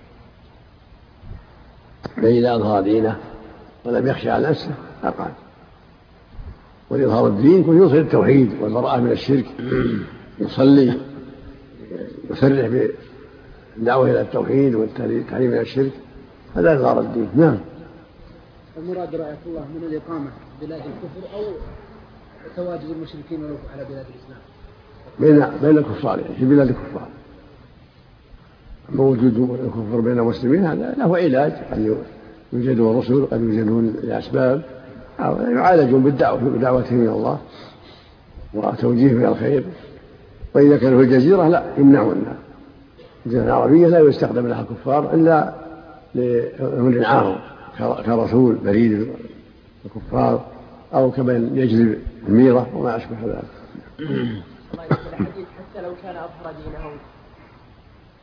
فإذا أظهر دينه ولم يخشى على نفسه أقام. ولإظهار الدين كن يظهر التوحيد والبراءة من الشرك، يصلي يسرح بالدعوة إلى التوحيد والتحريم من الشرك، هذا إظهار الدين. نعم. المراد رعاية الله من الإقامة بلاد الكفر أو تواجد المشركين على بلاد الإسلام؟ بين بين الكفار، يعني في بلاد الكفار. موجود الكفر بين المسلمين هذا له علاج، قد يوجدون رسل قد يوجدون لأسباب، أو يعالجون بالدعوة بدعوتهم إلى الله وتوجيههم إلى الخير. وإذا كانوا في الجزيرة لا يمنعونها. الجزيرة العربية لا يستخدم لها الكفار إلا لأمر عارض كرسول بريد الكفار أو كمن يجلب الميرة وما أشبه ذلك. الحديث حتى لو كان أظهر دينه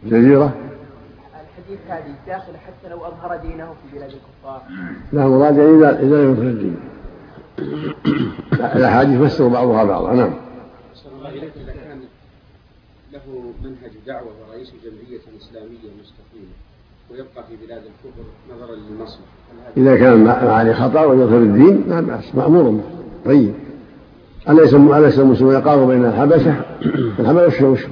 جزيرة. الحديث هذه داخل حتى لو أظهر دينه في بلاد الكفار. لا مراد إذا إذا لم يظهر الدين. الأحاديث فسر بعضها بعضا. نعم. إذا كان له منهج دعوة ورئيس جمعية إسلامية مستقيمة ويبقى في بلاد الكفر نظرا للمصلحة، إذا كان عليه خطأ ويظهر الدين لا بأس، مأمور. طيب أليس أليس المسلمون يقام بين الحبشة الحبشة وش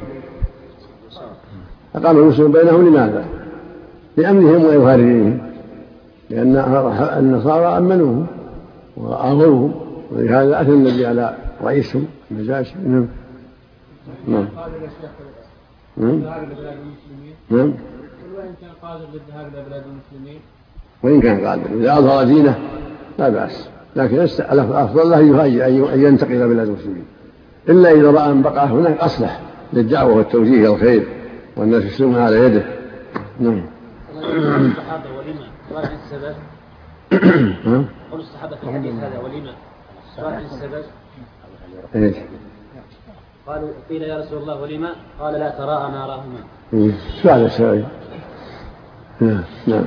أقام المسلمون بينهم لماذا؟ لأمنهم وإظهار دينهم، لأن النصارى أمنوهم وآغروهم، ولهذا أتى النبي على رئيسهم النجاشي. نعم نعم نعم نعم. وإن كان قادر للذهاب إلى بلاد المسلمين، وإن كان قادر إذا أظهر دينه لا بأس، لكن الأفضل له أن ينتقل إلى بلاد المسلمين، إلا إذا رأى أن بقى هناك أصلح للدعوة والتوجيه والخير والناس يسلمون على يده. نعم. الصحابة ولما سؤال عن السبب. قول الصحابة في الحديث هذا ولما سؤال عن السبب. إيش؟ قالوا قيل يا رسول الله ولما؟ قال لا تراءى ما راهما. سؤال السبب. نعم نعم.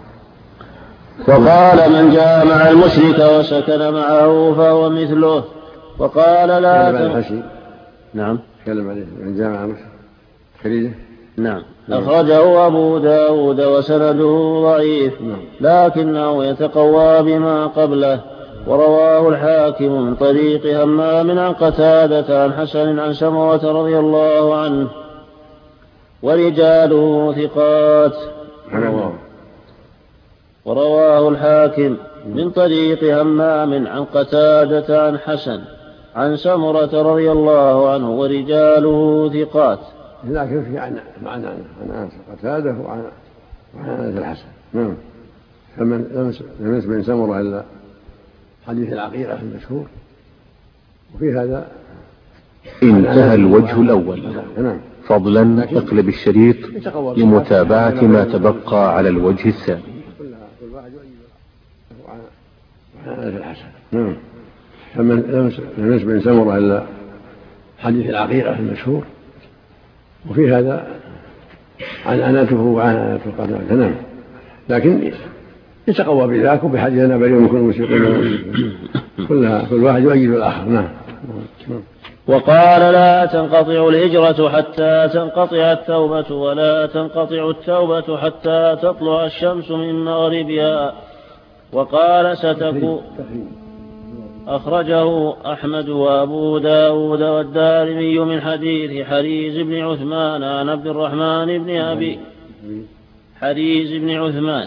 وقال من جامع المشرك وسكن معه فهو مثله. وقال لا تراءى. نعم. تكلم عليه من جامع المشرك. خريجه. نعم. أخرجه أبو داود وسنده ضعيف لكنه يتقوى بما قبله. ورواه الحاكم من طريق همام عن قتادة عن حسن عن سمرة رضي الله عنه ورجاله ثقات. ورواه الحاكم من طريق همام عن قتادة عن حسن عن سمرة رضي الله عنه ورجاله ثقات. لكن في عن عن عن قتادة وعن عن الحسن. نعم. فمن لم يسمع من سمرة إلا حديث العقيقة المشهور، وفي هذا انتهى الوجه الأول. نعم. فضلا اقلب الشريط لمتابعة ما تبقى على الوجه الثاني. عن الحسن. نعم. فمن لم يسمع من سمرة إلا حديث العقيقة المشهور، وفي هذا عنعنته وعنعنة القتادة. نعم. لكن يتقوى بذاك وبحديث أنا بريء منكم المشركين كلها كل واحد يؤيد الآخر. نعم. وقال لا تنقطع الهجرة حتى تنقطع التوبة ولا تنقطع التوبة حتى تطلع الشمس من مغربها. وقال ستكون أخرجه أحمد وأبو داود والدارمي من حديث حريز بن عثمان عن عبد الرحمن بن أبي حريز بن عثمان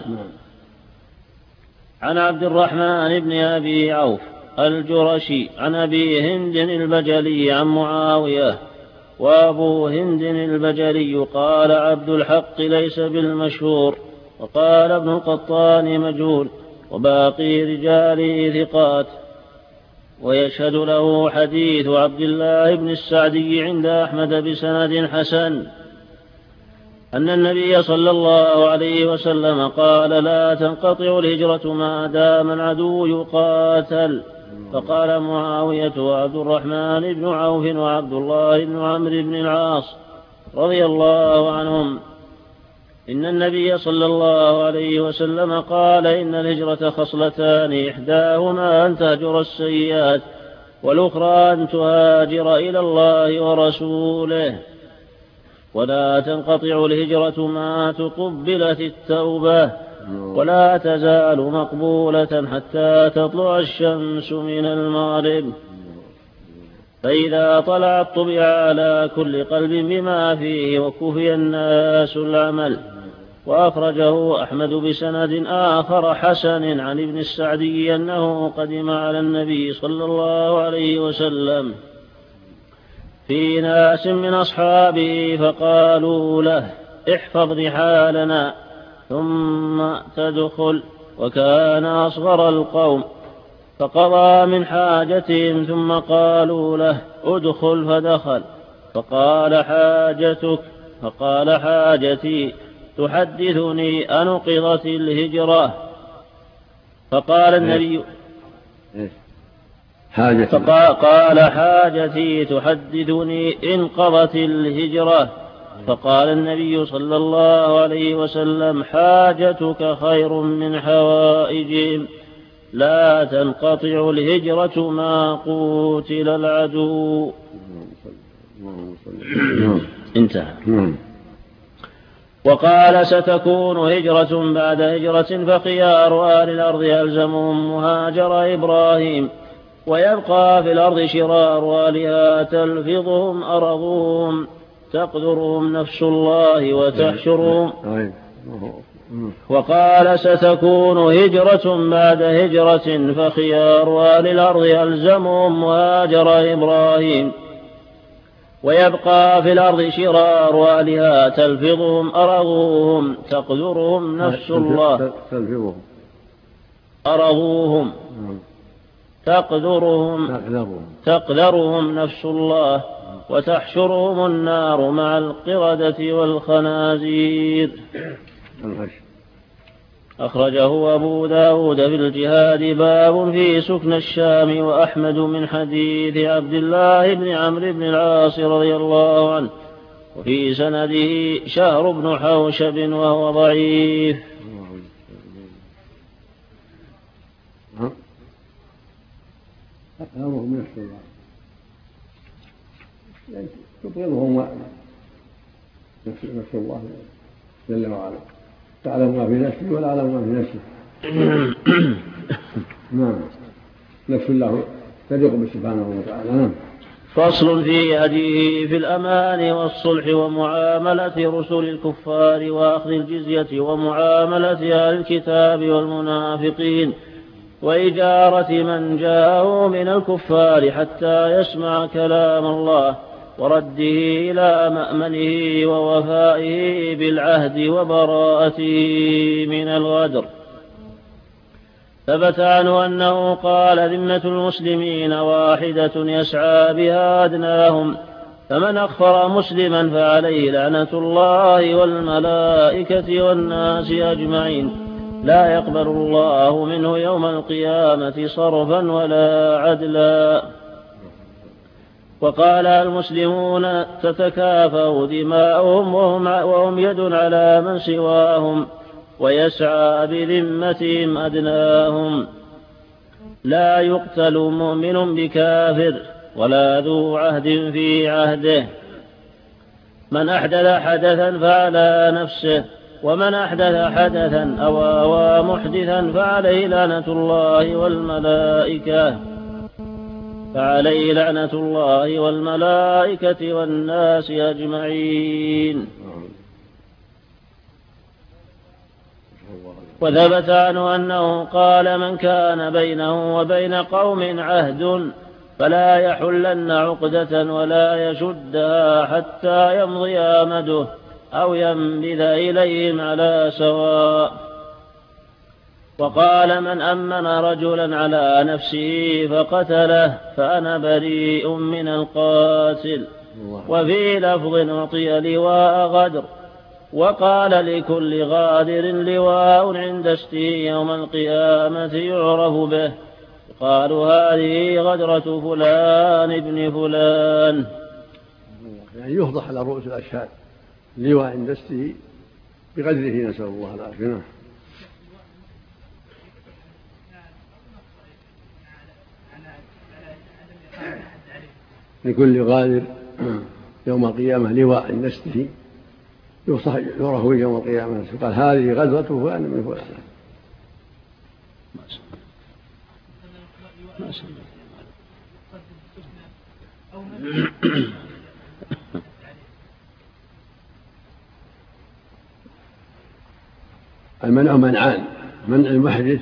عن عبد الرحمن بن أبي عوف الجرشي عن أبي هند البجلي عن معاوية. وأبو هند البجلي قال عبد الحق ليس بالمشهور. وقال ابن القطان مجهول وباقي رجاله ثقات. ويشهد له حديث عبد الله بن السعدي عند أحمد بسند حسن أن النبي صلى الله عليه وسلم قال لا تنقطع الهجرة ما دام العدو يقاتل. فقال معاوية وعبد الرحمن بن عوف وعبد الله بن عمرو بن العاص رضي الله عنهم إن النبي صلى الله عليه وسلم قال إن الهجرة خصلتان إحداهما أن تهجر السيئات والأخرى أن تهاجر إلى الله ورسوله. ولا تنقطع الهجرة ما تقبلت التوبة ولا تزال مقبولة حتى تطلع الشمس من المغرب. فإذا طلعت طبع على كل قلب بما فيه وكفي الناس العمل. وأخرجه أحمد بسند آخر حسن عن ابن السعدي أنه قدم على النبي صلى الله عليه وسلم في ناس من أصحابه فقالوا له احفظ رحالنا ثم تدخل. وكان أصغر القوم فقضى من حاجتهم ثم قالوا له ادخل فدخل. فقال حاجتك فقال حاجتي تحدثني أنقضت الهجرة. فقال النبي فقال حاجتي تحدثني انقضت الهجرة. فقال النبي صلى الله عليه وسلم حاجتك خير من حوائجهم لا تنقطع الهجرة ما قوتل العدو. انتهى. وقال ستكون هجرة بعد هجرة فخيار أهل الأرض ألزمهم مهاجر إبراهيم ويبقى في الأرض شرار أهلها تلفظهم أرضهم تقدرهم نفس الله وتحشرهم. وقال ستكون هجرة بعد هجرة فخيار أهل الأرض ألزمهم مهاجر إبراهيم ويبقى في الأرض شرار أهلها تلفظهم أرضهم تقدرهم نفس الله أرضهم تقدرهم تقدرهم نفس الله وتحشرهم النار مع القردة والخنازير. أخرجه أبو داود في الجهاد باب في سكن الشام وأحمد من حديث عبد الله بن عمرو بن العاص رضي الله عنه وفي سنده شهر بن حوشب وهو ضعيف. أمرهم نفس الله تبغضهم نفس الله جل وعلا تعلم ما في نفسي ولا أعلم ما في نفسي. نعم نفس الله تليق سبحانه وتعالى. نعم. فصل في هديه في الأمان والصلح ومعاملة رسل الكفار وأخذ الجزية ومعاملة أهل الكتاب والمنافقين وإجارة من جاءه من الكفار حتى يسمع كلام الله ورده إلى مأمنه ووفائه بالعهد وبراءته من الغدر. ثبت عنه أنه قال ذمة المسلمين واحدة يسعى بها أدناهم فمن أخفر مسلما فعليه لعنة الله والملائكة والناس أجمعين لا يقبل الله منه يوم القيامة صرفا ولا عدلا. وقال المسلمون تتكافأ دماؤهم وهم, وهم يد على من سواهم ويسعى بذمتهم أدناهم لا يقتل مؤمن بكافر ولا ذو عهد في عهده. من أحدث حدثا فعلى نفسه ومن أحدث حدثا أو أوى محدثا فعليه لعنة الله والملائكة فعليه لعنة الله والملائكة والناس أجمعين. وثبت عنه أنه قال من كان بينه وبين قوم عهد فلا يحلن عقدة ولا يشدها حتى يمضي أمده أو ينبذ إليهم على سواء. وقال من أمن رجلا على نفسه فقتله فأنا بريء من القاتل. وفي لفظ أعطي لواء غدر. وقال لكل غادر لواء عند استه يوم القيامة يعرف به قال هذه غدرة فلان ابن فلان. يعني يفضح على رؤوس الأشهاد لواء عند استه بقدره نسأل الله العافية. لكل غادر يوم القيامة لواء عند استه يعرف يوم القيامة قال هذه غدرة فلان من فلان. المنع منعان: منع المحدث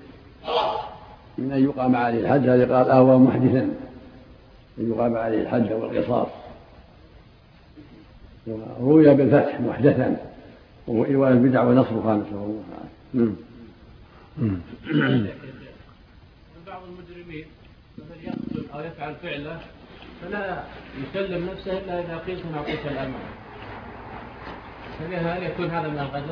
من أن يقام عليه الحد، هذا قال آوى محدثا أن يقام عليه الحد والقصاص. وروي بالفتح محدثا وهو إيواء البدع ونصرها نسأل الله تعالى. بعض المجرمين مثلا يقتل أو يفعل فعله فلا يسلم نفسه إلا إذا قيل كما قلت الأمر، فهل يكون هذا من الغدر؟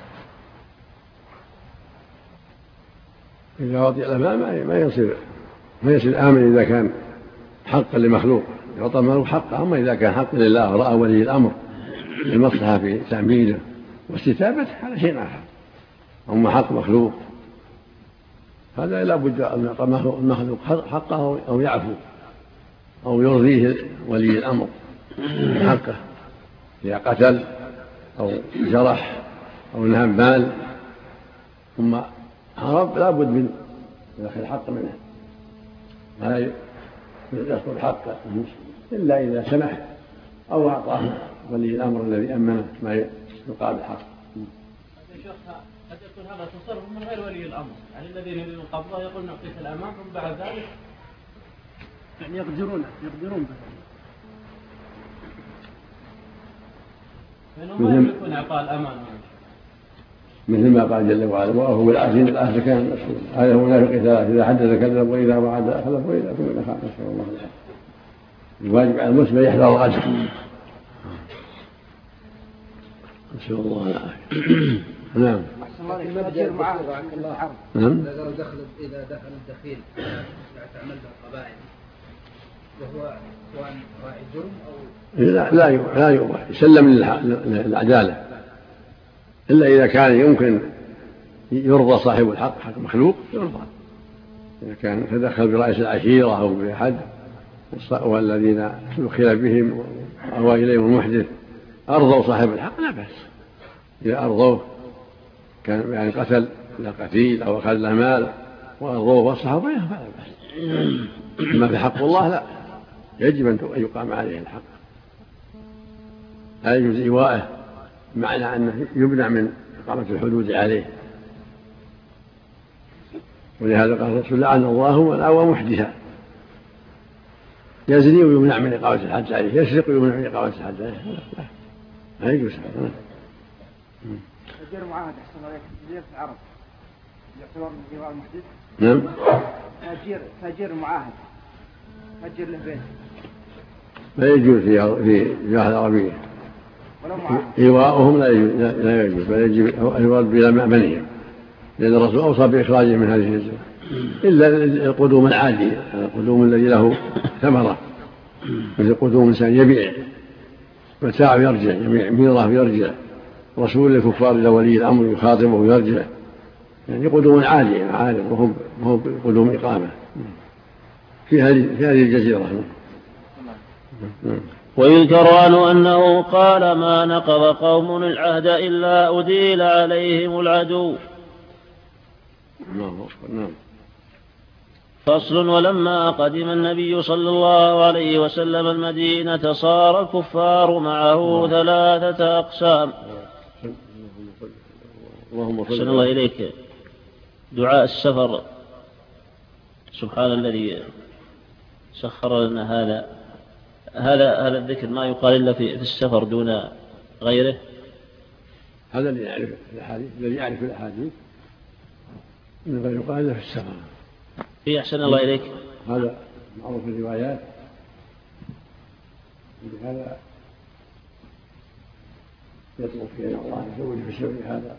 إذا وطئ الأمام ما يصير فيصير آمن إذا كان حقا لمخلوق يعطى المخلوق حقه، أما إذا كان حقا لله ورأى ولي الأمر المصلحة في تأمينه واستتابته هذا شيء آخر. أما حق مخلوق هذا لا بد أن يعطى المخلوق حقه أو يعفو أو يرضيه ولي الأمر حقه إذا قتل أو جرح أو نهب مال ثم هرب لا بد من أخذ الحق منه، لا يأخذ الحق إلا إذا سمح أو أعطاه ولي الأمر الذي أمنه ما يقابل الحق. قد يكون هذا تصرف من غير ولي الأمر، يعني الذي يريد القبضة يقول نعطيك الأمان ثم بعد ذلك يعني يقدرون يقدرون فإنهم ما يملكون إعطاء الأمان مثل ما قال جل وعلا وهو العزيز الأهل كان مسؤول. هذا هو منافق ثلاث: إذا حدث كذب وإذا وعد أخلف وإذا كنا خان. نسأل الله العافية. الواجب على المسلم يحذر الغدر. نسأل الله العافية. نعم. المتاجر معاهد الله نعم. إذا دخل إذا دخل الدخيل تعمل له القبائل وهو سواء راعي جرم أو لا لا لا يسلم للعدالة إلا إذا كان يمكن يرضى صاحب الحق حق مخلوق يرضى. إذا كان تدخل برئيس العشيرة أو بأحد والذين دخل بهم أو إليهم المحدث أرضوا صاحب الحق لا بأس. إذا أرضوه كان يعني قتل لا قتيل أو أخذ له مال وأرضوه وصحه بينه فلا بأس. أما في حق الله لا، يجب أن يقام عليه الحق. لا يجوز إيواءه معنى أنه يمنع من إقامة الحدود عليه. ولهذا قال الرسول لعن الله من آوى محدثا، يزني ويمنع من إقامة الحد عليه، يسرق ويمنع من إقامة الحد عليه، لا يجوز. تأجير معاهد أحسن عليك تأجير في العرب يعتبر من إيواء المحدث؟ نعم. تأجير تأجير معاهد تأجير له بيت لا يجوز في الجاهة العربية. إيواؤهم لا يجوز لا يجوز بل يجب الورد بلا مأمنهم، لأن الرسول أوصى بإخراجهم من هذه الهجرة إلا القدوم العادي، القدوم الذي له ثمرة، مثل قدوم إنسان يبيع متاعه يرجع، يبيع ميراث يرجع، رسول الكفار إلى ولي الأمر يخاطبه ويرجع، يعني قدوم عادي عالم وهم وهم قدوم إقامة في هذه في هذه الجزيرة. ويذكر عنه أنه قال: ما نقض قوم العهد إلا أديل عليهم العدو. فصل: ولما قدم النبي صلى الله عليه وسلم المدينة صار الكفار معه ثلاثة أقسام. أحسن الله إليك. دعاء السفر، سبحان الذي سخر لنا هذا هذا هذا الذكر ما يقال إلا في السفر دون غيره. هذا اللي يعرف الأحاديث، الذي يعرف الأحاديث من غير يقال إلا في السفر. في أحسن الله إليك. هذا معروف في الروايات، هذا يطلب فيه الله يزوج في السفر، هذا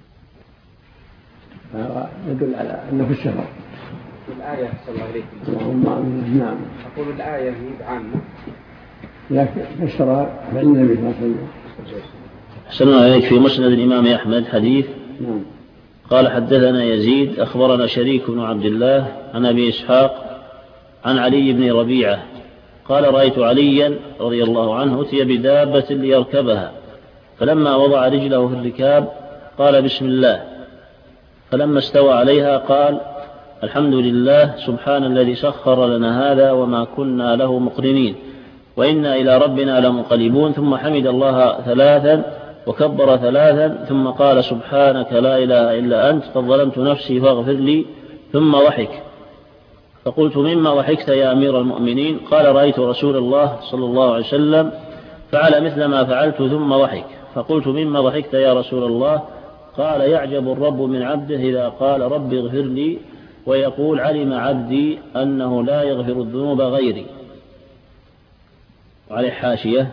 هذا يدل على أنه في السفر. الآية أحسن الله إليك. اللهم نعم. أقول الآية هي عامة لكن فسرها فعل النبي صلى الله عليه وسلم. أحسن الله إليك. في مسند الإمام أحمد حديث نعم. قال: حدثنا يزيد أخبرنا شريك بن عبد الله عن أبي إسحاق عن علي بن ربيعة قال: رأيت عليا رضي الله عنه أتي بدابة ليركبها، فلما وضع رجله في الركاب قال: بسم الله، فلما استوى عليها قال: الحمد لله، سبحان الذي سخر لنا هذا وما كنا له مقرنين وإنا إلى ربنا لمنقلبون. ثم حمد الله ثلاثا وكبر ثلاثا ثم قال: سبحانك لا إله إلا أنت قد ظلمت نفسي فاغفر لي. ثم ضحك، فقلت: مما ضحكت يا أمير المؤمنين؟ قال: رأيت رسول الله صلى الله عليه وسلم فعل مثل ما فعلت ثم ضحك. فقلت: مما ضحكت يا رسول الله؟ قال: يعجب الرب من عبده إذا قال رب اغفر لي ويقول علم عبدي أنه لا يغفر الذنوب غيري. وعليه حاشية: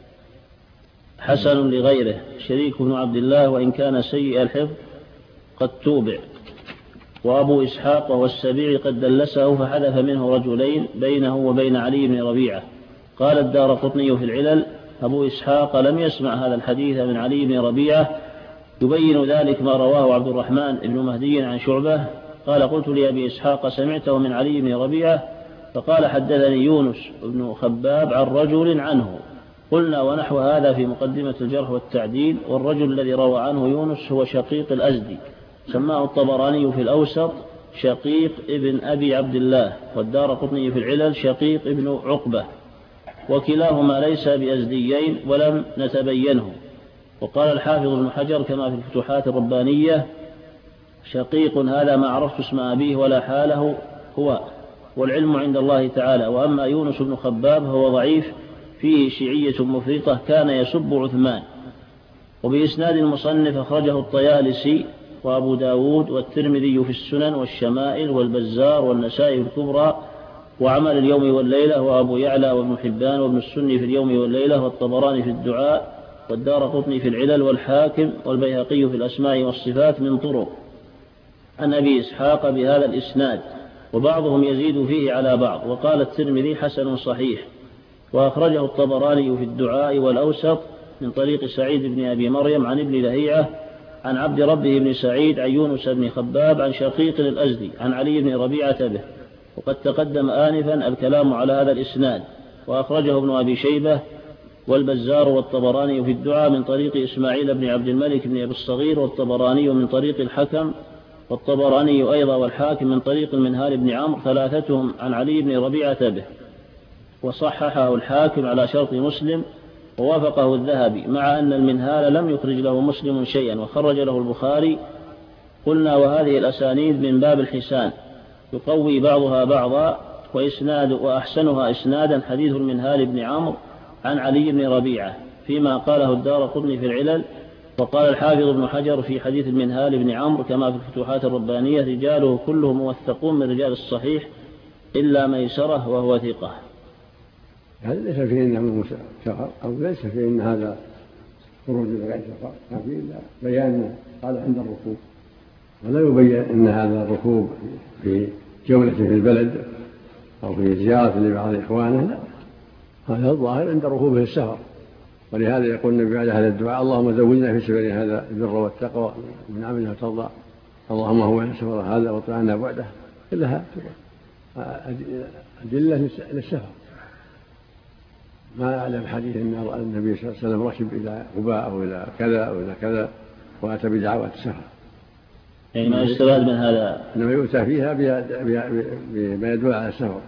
حسن لغيره، شريك بن عبد الله وإن كان سيء الحفظ قد توبع. وأبو إسحاق وهو السبيعي قد دلسه فحذف منه رجلين بينه وبين علي بن ربيعة. قال الدارقطني في العلل: أبو إسحاق لم يسمع هذا الحديث من علي بن ربيعة، يبين ذلك ما رواه عبد الرحمن بن مهدي عن شعبة قال: قلت لأبي إسحاق: سمعته من علي بن ربيعة؟ فقال: حدثني يونس بن خباب عن رجل عنه. قلنا: ونحو هذا في مقدمة الجرح والتعديل، والرجل الذي روى عنه يونس هو شقيق الأزدي، سماه الطبراني في الأوسط شقيق ابن أبي عبد الله، والدارقطني في العلل شقيق ابن عقبة، وكلاهما ليس بأزديين ولم نتبينه. وقال الحافظ ابن حجر كما في الفتوحات الربانية: شقيق هذا ما عرفت اسم أبيه ولا حاله هو، والعلم عند الله تعالى. وأما يونس بن خباب هو ضعيف، فيه شيعية مفرطة، كان يسب عثمان. وبإسناد المصنف أخرجه الطيالسي وأبو داود والترمذي في السنن والشمائل والبزار والنسائي في الكبرى وعمل اليوم والليلة، وأبو يعلى وابن حبان وابن السني في اليوم والليلة، والطبراني في الدعاء، والدارقطني في العلل، والحاكم والبيهقي في الأسماء والصفات من طرق عن أبي إسحاق بهذا الإسناد، وبعضهم يزيد فيه على بعض. وقال الترمذي: حسن صحيح. وأخرجه الطبراني في الدعاء والأوسط من طريق سعيد بن أبي مريم عن ابن لهيعة عن عبد ربه بن سعيد عن يونس بن خباب عن شقيق الأزدي عن علي بن ربيعة به. وقد تقدم آنفا الكلام على هذا الإسناد. وأخرجه ابن أبي شيبة والبزار والطبراني في الدعاء من طريق إسماعيل بن عبد الملك بن أبي الصغير، والطبراني من طريق الحكم، والطبراني أيضا والحاكم من طريق المنهال بن عمرو، ثلاثتهم عن علي بن ربيعة به. وصححه الحاكم على شرط مسلم، ووافقه الذهبي، مع أن المنهال لم يخرج له مسلم شيئا، وخرج له البخاري. قلنا: وهذه الأسانيد من باب الحسان، يقوي بعضها بعضا، وإسناد وأحسنها إسنادا حديث المنهال بن عمرو عن علي بن ربيعة، فيما قاله الدارقطني في العلل. وقال الحافظ ابن حجر في حديث المنهال بن عمرو كما في الفتوحات الربانية: رجاله كلهم موثقون من رجال الصحيح إلا ميسرة وهو ثقة. هل ليس فيه إنه سفر، أو ليس فيه إن هذا خروج لغير سفر، ما فيه إلا بيان قال عند الركوب، ولا يبين أن هذا الركوب في جولة في البلد أو في زيارة لبعض إخوانه، لا، هذا الظاهر عند ركوبه السفر. ولهذا يقول النبي بعد هذا الدعاء: اللهم زوجنا في سفر هذا البر والتقوى من عمله ترضى، اللهم هو سفر هذا وطعنا بعده. كلها أدلة للسفر. ما أعلم حديث أن النبي صلى الله عليه وسلم ركب إلى قباء أو إلى كذا أو إلى كذا وأتى بدعوات السفر. يعني ما يستفاد من هذا إنما يؤتى فيها بما يدل على السفر.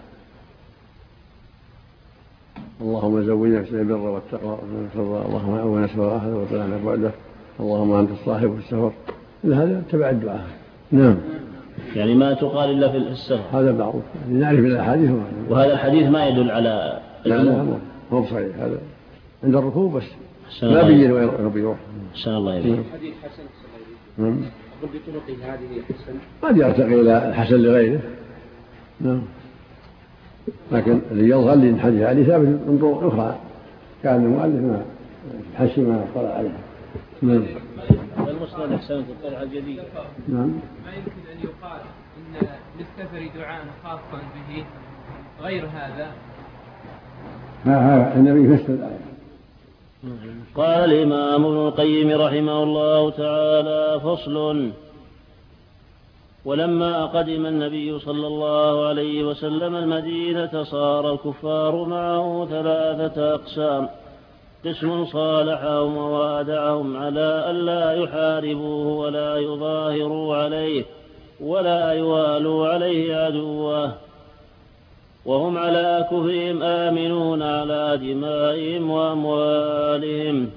اللهم زوجنا في البر والتقوى اللهم أولنا سفر هذا وطلعنا بعده، اللهم أنت الصاحب في السفر. هذا تبع الدعاء. نعم. يعني ما تقال إلا في السفر. هذا معروف، يعني نعرف الأحاديث. وهذا الحديث ما يدل على لا لا هو صحيح، هذا عند الركوب بس، لا بين ويروح. أحسن الله إليك. حديث حسن نعم. أقول بطرقه هذه حسن، قد يرتقي إلى الحسن لغيره. نعم. لكن اللي يظهر لي ان حديث علي ثابت من طرق اخرى، كان المؤلف ما حشي ما اطلع عليه. نعم. المسند احسنت الطبعه الجديده. نعم. ما يمكن ان يقال ان للسفر دعاء خاصا به غير هذا. ها ها النبي فسر الآية. قال الإمام ابن القيم رحمه الله تعالى: فصل. ولما قدم النبي صلى الله عليه وسلم المدينة صار الكفار معه ثلاثة أقسام: قسم صالحهم ووادعهم على ألا يحاربوه ولا يظاهروا عليه ولا يوالوا عليه عدوه، وهم على كفرهم آمنون على دمائهم وأموالهم.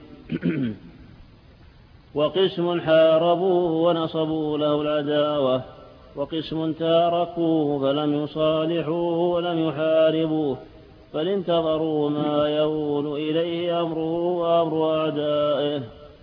وقسم حاربوه ونصبوا له العداوة، وقسم تاركوه فلم يصالحوه ولم يحاربوه بل انتظروا ما يؤول إليه أمره وأمر أعدائه.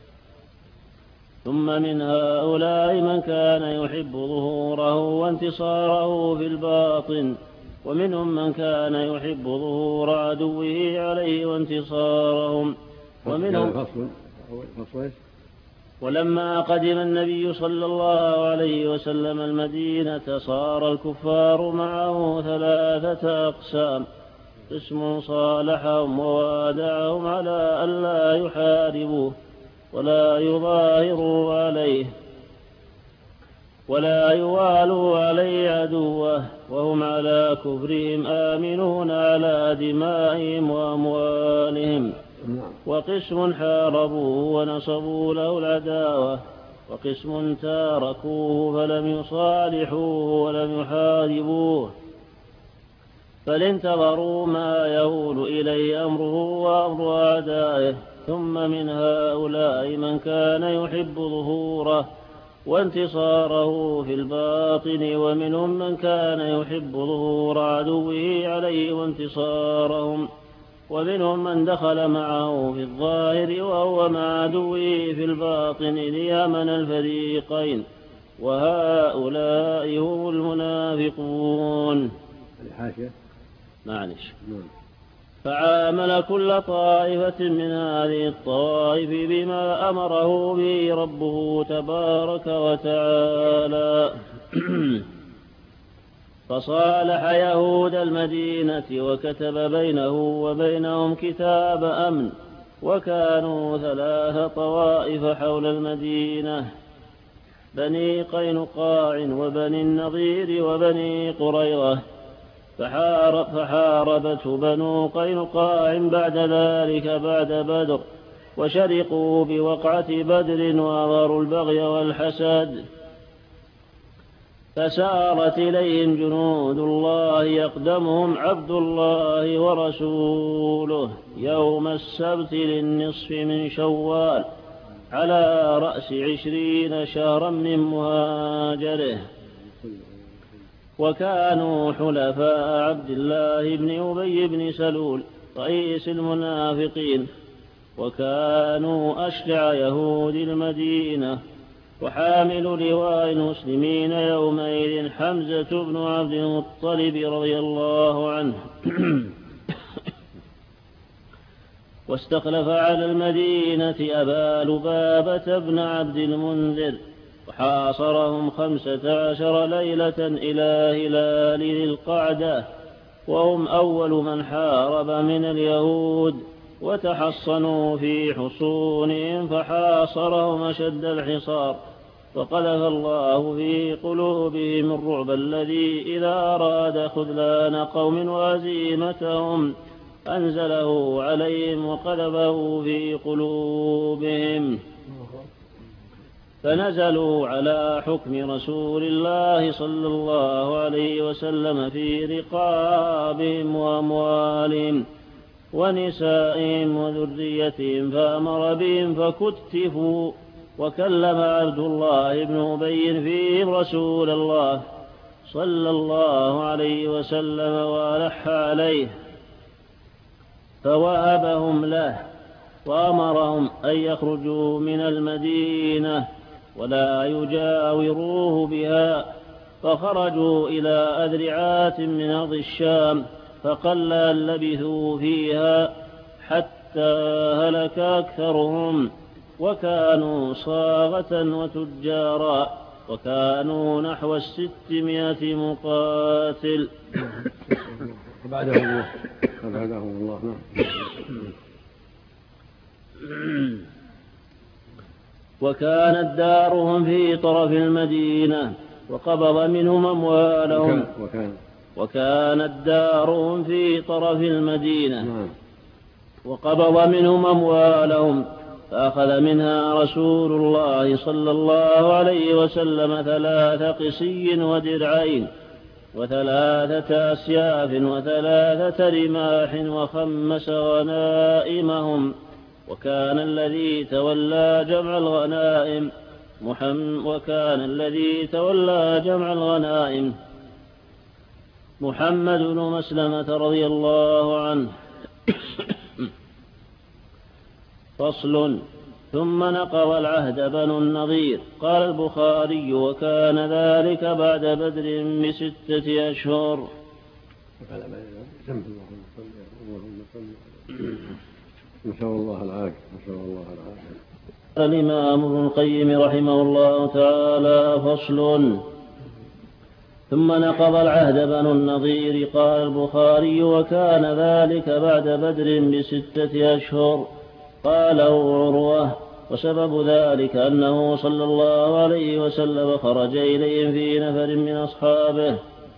ثم من هؤلاء من كان يحب ظهوره وانتصاره في الباطن، ومنهم من كان يحب ظهور عدوه عليه وانتصارهم، ومنهم فصل فصل ولما قدم النبي صلى الله عليه وسلم المدينة صار الكفار معه ثلاثة أقسام: قسم صالحهم ووادعهم على ألا يحاربوه ولا يظاهروا عليه ولا يوالوا عليه عدوه، وهم على كفرهم آمنون على دمائهم وأموالهم. وقسم حاربوه ونصبوا له العداوة، وقسم تاركوه فلم يصالحوه ولم يحاربوه، بل انتظروا ما يؤول إليه أمره وأمر أعدائه. ثم من هؤلاء من كان يحب ظهوره وانتصاره في الباطن، ومنهم من كان يحب ظهور عدوه عليه وانتصارهم، ومنهم من دخل معه في الظاهر وهو مع عدوه في الباطن ليمن الفريقين، وهؤلاء هم المنافقون. معلش. فعامل كل طائفة من هذه الطوائف بما أمره به ربه تبارك وتعالى. فصالح يهود المدينة وكتب بينه وبينهم كتاب أمن، وكانوا ثلاث طوائف حول المدينة: بني قينقاع وبني النضير وبني قريظة. فحارب فحاربته بنو قينقاع بعد ذلك بعد بدر، وشرقوا بوقعة بدر وأظهروا البغي والحسد. فسارت إليهم جنود الله يقدمهم عبد الله ورسوله يوم السبت للنصف من شوال على رأس عشرين شهرا من مهاجره، وكانوا حلفاء عبد الله بن أبي بن سلول رئيس المنافقين، وكانوا أشجع يهود المدينة. وحامل لواء المسلمين يومئذ حمزة بن عبد المطلب رضي الله عنه. واستخلف على المدينة أبا لبابة بن عبد المنذر، وحاصرهم خمسة عشر ليلة إلى هلال ذي القعدة، وهم أول من حارب من اليهود، وتحصنوا في حصونهم فحاصرهم أشد الحصار. فقذف الله في قلوبهم الرعب الذي إذا أراد خذلان قوم وهزيمتهم أنزله عليهم وقذفه في قلوبهم، فنزلوا على حكم رسول الله صلى الله عليه وسلم في رقابهم وأموالهم ونسائهم وذريتهم، فأمر بهم فكتفوا. وكلم عبد الله بن أبي فيهم رسول الله صلى الله عليه وسلم وألح عليه، فوهبهم له، وأمرهم أن يخرجوا من المدينة ولا يجاوروه بها. فخرجوا إلى أذرعات من أرض الشام، فقل أن لبثوا فيها حتى هلك أكثرهم، وكانوا صاغة وتجارا، وكانوا نحو الستمائة مقاتل. وبعده الله وبعده الله وكانت دارهم في طرف المدينة، وقبض منهم أموالهم. وكان وكانت دارهم في طرف المدينة، وقبض منهم أموالهم، فأخذ منها رسول الله صلى الله عليه وسلم ثلاث قسي ودرعين وثلاثة أسياف وثلاثة رماح وخمس غنائمهم. وكان الذي تولى جمع الغنائم محمد وكان الذي تولى جمع الغنائم محمد بن مسلمة رضي الله عنه. فصل. ثم نقض العهد بنو النضير. قال البخاري: وكان ذلك بعد بدر بستة أشهر. نسأل الله العافية نسأل الله العافية. الإمام ابن القيم رحمه الله تعالى: فصل. ثم نقض العهد بنو النضير. قال البخاري: وكان ذلك بعد بدر بستة أشهر. قاله عروة: وسبب ذلك أنه صلى الله عليه وسلم خرج إليهم في نفر من أصحابه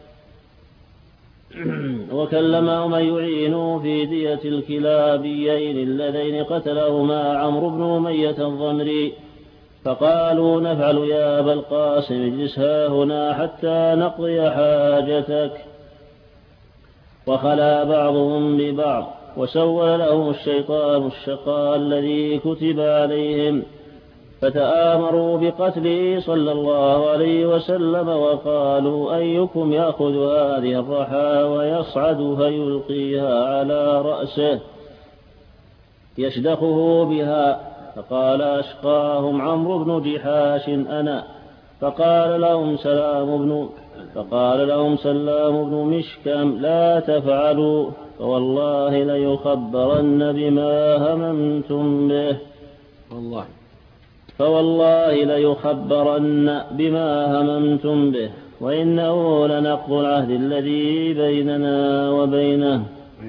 وكلمهم أن يعينوا في دية الكلابيين اللذين قتلهما عمرو بن أمية الضمري، فقالوا: نفعل يا أبا القاسم، اجلس هنا حتى نقضي حاجتك. وخلا بعضهم ببعض، وسول لهم الشيطان الشقاء الذي كتب عليهم، فتآمروا بقتله صلى الله عليه وسلم، وقالوا: أيكم يأخذ هذه الرحى ويصعد فيلقيها على رأسه يشدخه بها؟ فقال أشقاهم عمرو بن جحاش: أنا. فقال لهم سلام بن فقال لهم سلام بن مشكم: لا تفعلوا، فوالله ليخبرن بما هممتم به والله فوالله ليخبرن بما هممتم به، وإنه لنقض العهد الذي بيننا وبينه.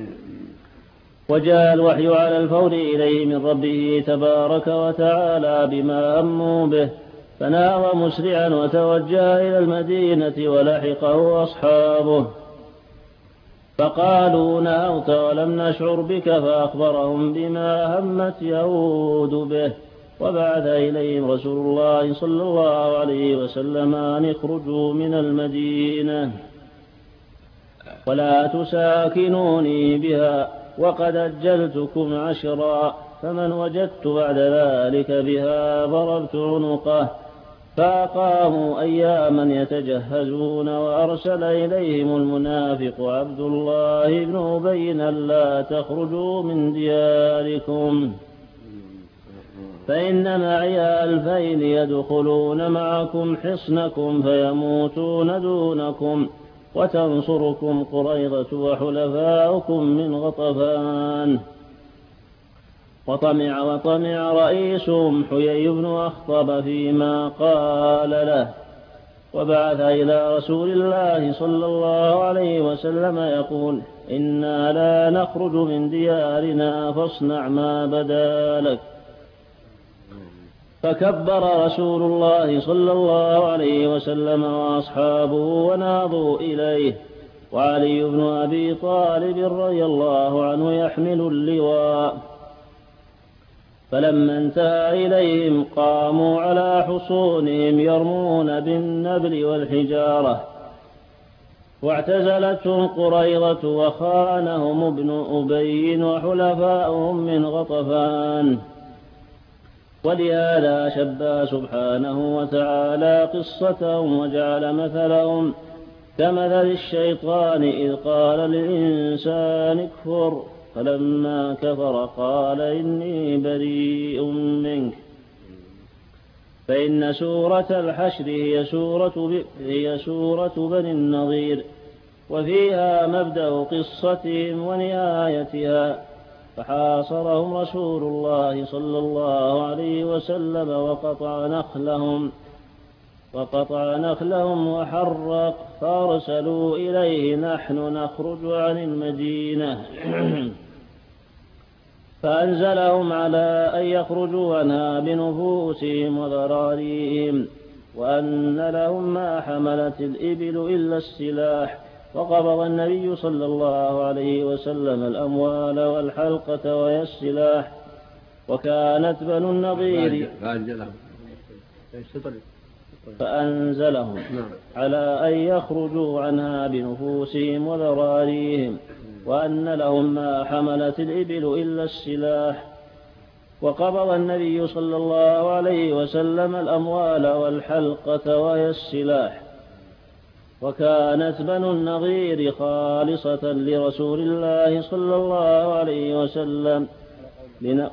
وجاء الوحي على الفور إليه من ربه تبارك وتعالى بما هموا به، فنهض مسرعا وتوجه إلى المدينة ولحقه أصحابه، فقالوا: نهضت ولم نشعر بك، فأخبرهم بما همت يهود به. وبعث إليهم رسول الله صلى الله عليه وسلم أن اخرجوا من المدينة ولا تساكنوني بها، وقد أجلتكم عشرا، فمن وجدت بعد ذلك بها ضربت عنقه. فأقاموا أياما يتجهزون، وأرسل إليهم المنافق عبد الله بن أبي: لا تخرجوا من دياركم، فإن معي ألفين يدخلون معكم حصنكم فيموتون دونكم، وتنصركم قريظة وحلفاؤكم من غطفان. وطمع وطمع رئيسهم حيي بن أخطب فيما قال له، وبعث إلى رسول الله صلى الله عليه وسلم يقول: إنا لا نخرج من ديارنا، فاصنع ما بدا لك. فكبر رسول الله صلى الله عليه وسلم وأصحابه وناضوا إليه، وعلي بن أبي طالب رضي الله عنه يحمل اللواء. فلما انتهى إليهم قاموا على حصونهم يرمون بالنبل والحجارة، واعتزلتهم قريظة وخانهم ابن أبي وحلفاؤهم من غطفان. ولهذا شبه سبحانه وتعالى قصتهم وجعل مثلهم كمثل الشيطان إذ قال للإنسان اكفر، فلما كفر قال إني بريء منك. فإن سورة الحشر هي سورة, هي سورة بني النضير، وفيها مبدأ قصتهم ونهايتها. فحاصرهم رسول الله صلى الله عليه وسلم وقطع نخلهم وقطع نخلهم وحرق، فارسلوا إليه: نحن نخرج عن المدينة. فأنزلهم على أن يخرجوا عنها بنفوسهم وذراريهم، وأن لهم ما حملت الإبل إلا السلاح. وقبض النبي صلى الله عليه وسلم الأموال والحلقة وهي السلاح. وكانت بنو النضير فأنزلهم على أن يخرجوا عنها بنفوسهم وذراريهم، وأن لهم ما حملت الإبل إلا السلاح. وقبض النبي صلى الله عليه وسلم الأموال والحلقة وهي السلاح. وكانت بنو النضير خالصة لرسول الله صلى الله عليه وسلم لن...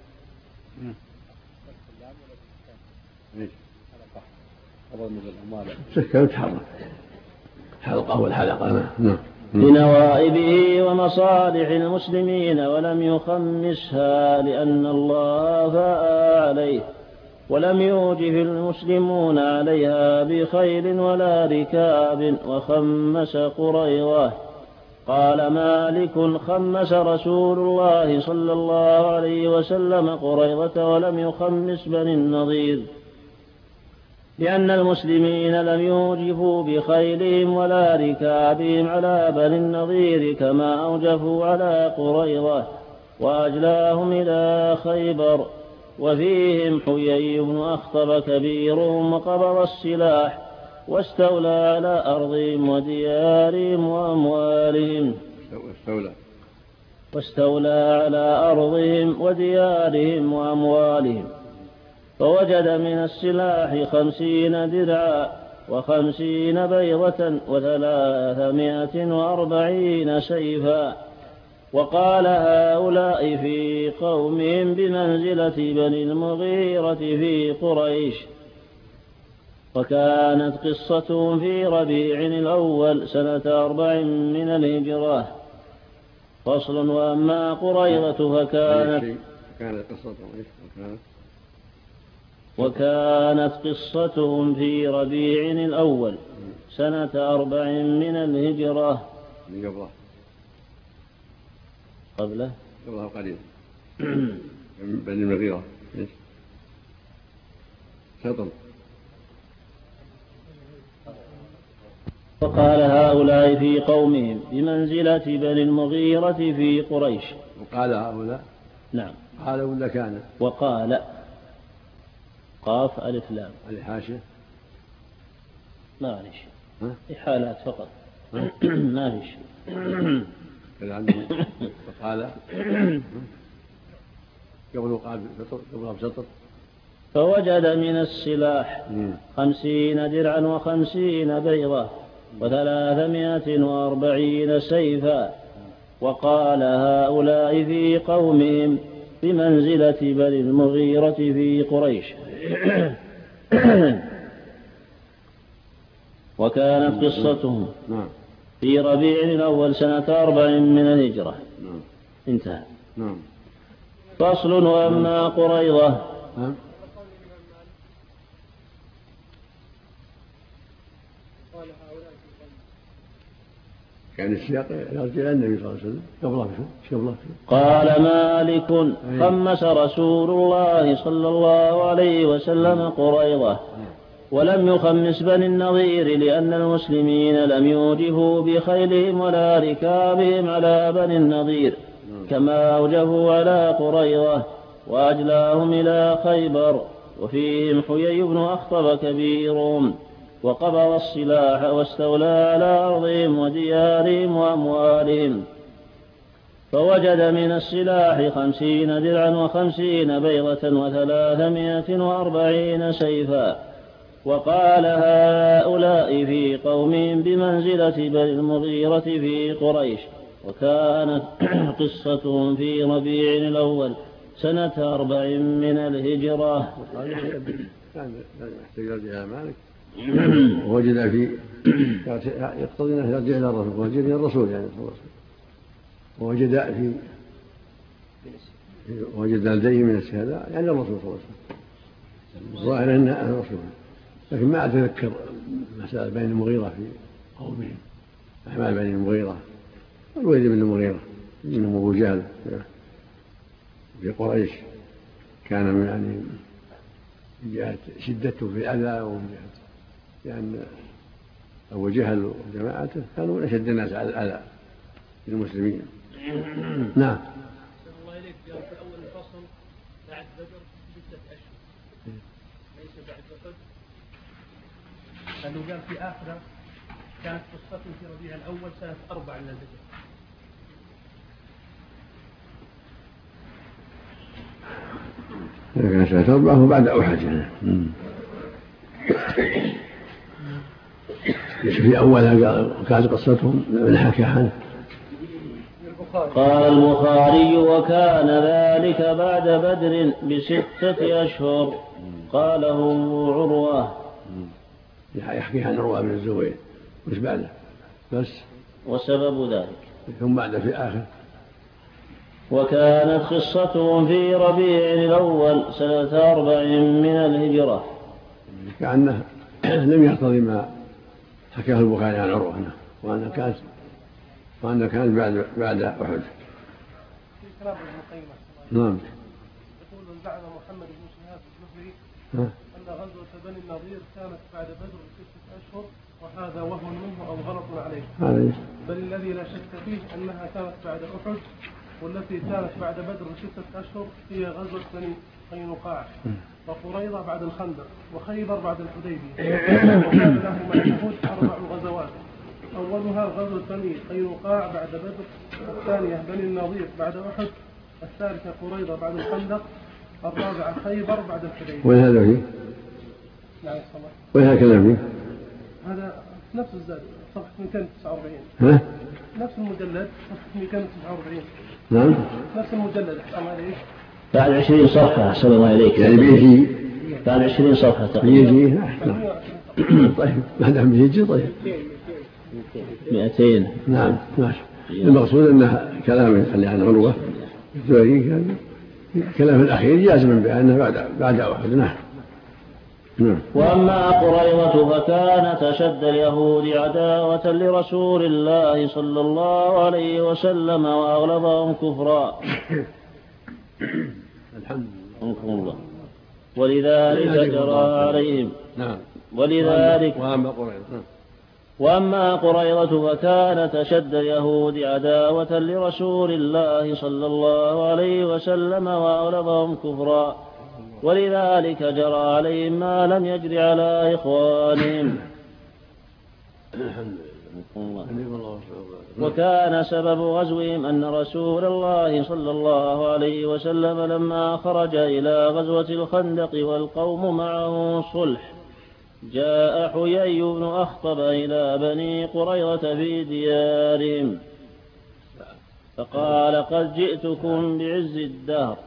سكة تحرك حلقة والحلقة لنوائبه ومصالح المسلمين، ولم يخمسها لأن الله فاء عليه. ولم يوجف المسلمون عليها بخيل ولا ركاب، وخمس قريظة. قال مالك: خمس رسول الله صلى الله عليه وسلم قريظة ولم يخمس بني النضير، لأن المسلمين لم يوجفوا بخيلهم ولا ركابهم على بني النضير كما أوجفوا على قريظة، وأجلاهم إلى خيبر. وفيهم حيي بن أخطب كبيرهم، وقبض السلاح واستولى على أرضهم وديارهم وأموالهم واستولى واستولى على أرضهم وديارهم وأموالهم. فوجد من السلاح خمسين درعا وخمسين بيضة وثلاثمائة وأربعين سيفا. وقال هؤلاء في قومهم بمنزلة بني المغيرة في قريش. وكانت قصتهم في ربيع الأول سنة أربع من الهجرة. فصل. وأما قريظة فكانت كانت قصتهم وكانت قصتهم في ربيع الأول سنة أربع من الهجرة. من قبله قبله قبله قليل بني المغيرة شطر. وقال هؤلاء في قومهم بمنزلة بني المغيرة في قريش. وقال هؤلاء نعم. قال ولا كان؟ وقال قاف ألف لام الحاشية ما في شيء، إحالات فقط ما في شيء. وقال قبل قال قبلها بسطر. فوجد من السلاح خمسين درعا وخمسين بيضة وثلاثمائة وأربعين سيفا. وقال هؤلاء في قومهم بمنزلة بني المغيرة في قريش. وكانت قصتهم في ربيع الأول سنة أربع من الهجرة. انتهى. فصل. وأما قريظة كان السياق يرجع إلى النبي صلى الله عليه وسلم قبله قبله. قال مالك: خمس رسول الله صلى الله عليه وسلم قريظة ولم يخمس بني النضير، لأن المسلمين لم يوجفوا بخيلهم ولا ركابهم على بني النضير كما أوجفوا على قريظة، وأجلاهم إلى خيبر. وفيهم حيي بن أخطب كبيرهم، وقبض السلاح واستولى على أرضهم وديارهم وأموالهم. فوجد من السلاح خمسين درعا وخمسين بيضة وثلاثمائة وأربعين سيفا. وقال هؤلاء في قومهم بمنزلة بني المغيرة في قريش. وكانت قصتهم في ربيع الأول سنة أربع من الهجرة. كان يحتاج إلى مالك ووجد في يقتضي أنه يرجع إلى الرسول، ووجد إلى الرسول يعني ووجد في وجد لديه من الشهداء يعني الرسول صلى الله عليه وسلم. الظاهر أنه الرسول، لكن ما أتذكر مسألة بين المغيرة في قومهم، أحمال بين المغيرة والوليد بن المغيرة إنه أبو جهل في قريش كان من يعني جاءت شدته في الأذى ومن جهة لأن أبو جهل وجماعته كانوا من أشد الناس على الأذى للمسلمين. نعم. الله إليك قال في أول الفصل بعد بدر ستة أشهر ليس بعد أحد، لأنه قال في آخره كانت قصته في ربيع الأول سنة أربع من الهجرة. كان سنة أربعة وبعد أحد يعني. في أولها كانت قصتهم من حكى عنه. قال البخاري: وكان ذلك بعد بدر بستة أشهر. قاله عروة. يحكي عن عروة بن الزبير مش بعده بس. وسبب ذلك ثم بعد في آخر وكانت قصتهم في ربيع الأول سنة أربع من الهجرة. كأنه لم يقتضي ما حكاه البخاري عن عروة، وأنها كانت وأنها كانت بعد بعد أحد. نعم. يقول زعم محمد بن شهاب الزهري أن غزوة بني النضير كانت بعد بدر ستة أشهر، وهذا وهم منه أو غلط عليه، بل الذي لا شك فيه أنها كانت بعد أحد، والتي كانت بعد بدر ستة أشهر هي غزوة بني قينقاع، وقريظة بعد الخندق، وخيبر بعد الحديبية. وكان له مع اليهود أربع غزوات، أولها غزوة بني قينقاع بعد بدر، الثانية بني النضير بعد أحد، الثالثة قريظة بعد الخندق، الرابعة خيبر بعد الحديبية. وين هذا فيه؟ نعم الصلاة. وين هكذا فيه؟ هذا نفس الزاد صفحة مئتين وتسعة وأربعين. ها؟ نفس المجلد صفحة مئتين وتسعة وأربعين. نعم. نفس المجلد أحسن عليك. بعد عشرين صفحة أحسن الله إليك. يعني بيجي بعد عشرين صفحة تقريبا. بيجي أحسن. طيب ما دام بيجي طيب. مئتين. نعم ماشي. المقصود أن كلام اللي عن عروة الزهري كان كلام الأخير جازما بأنه بعد بعد أحد. نعم. نعم. وأما قريظة فكانت أشد اليهود عداوة لرسول الله صلى الله عليه وسلم وأغلظهم كفرا. الحمد لله. ولذلك جرى عليهم. نعم. ولذلك وأما قريظة وأما قريظة فكانت أشد اليهود عداوة لرسول الله صلى الله عليه وسلم وأغلظهم كفرا، ولذلك جرى عليهم ما لم يجر على إخوانهم. وكان سبب غزوهم أن رسول الله صلى الله عليه وسلم لما خرج إلى غزوة الخندق والقوم معه صلح، جاء حيي بن أخطب إلى بني قريظة في ديارهم فقال قد جئتكم بعز الدهر.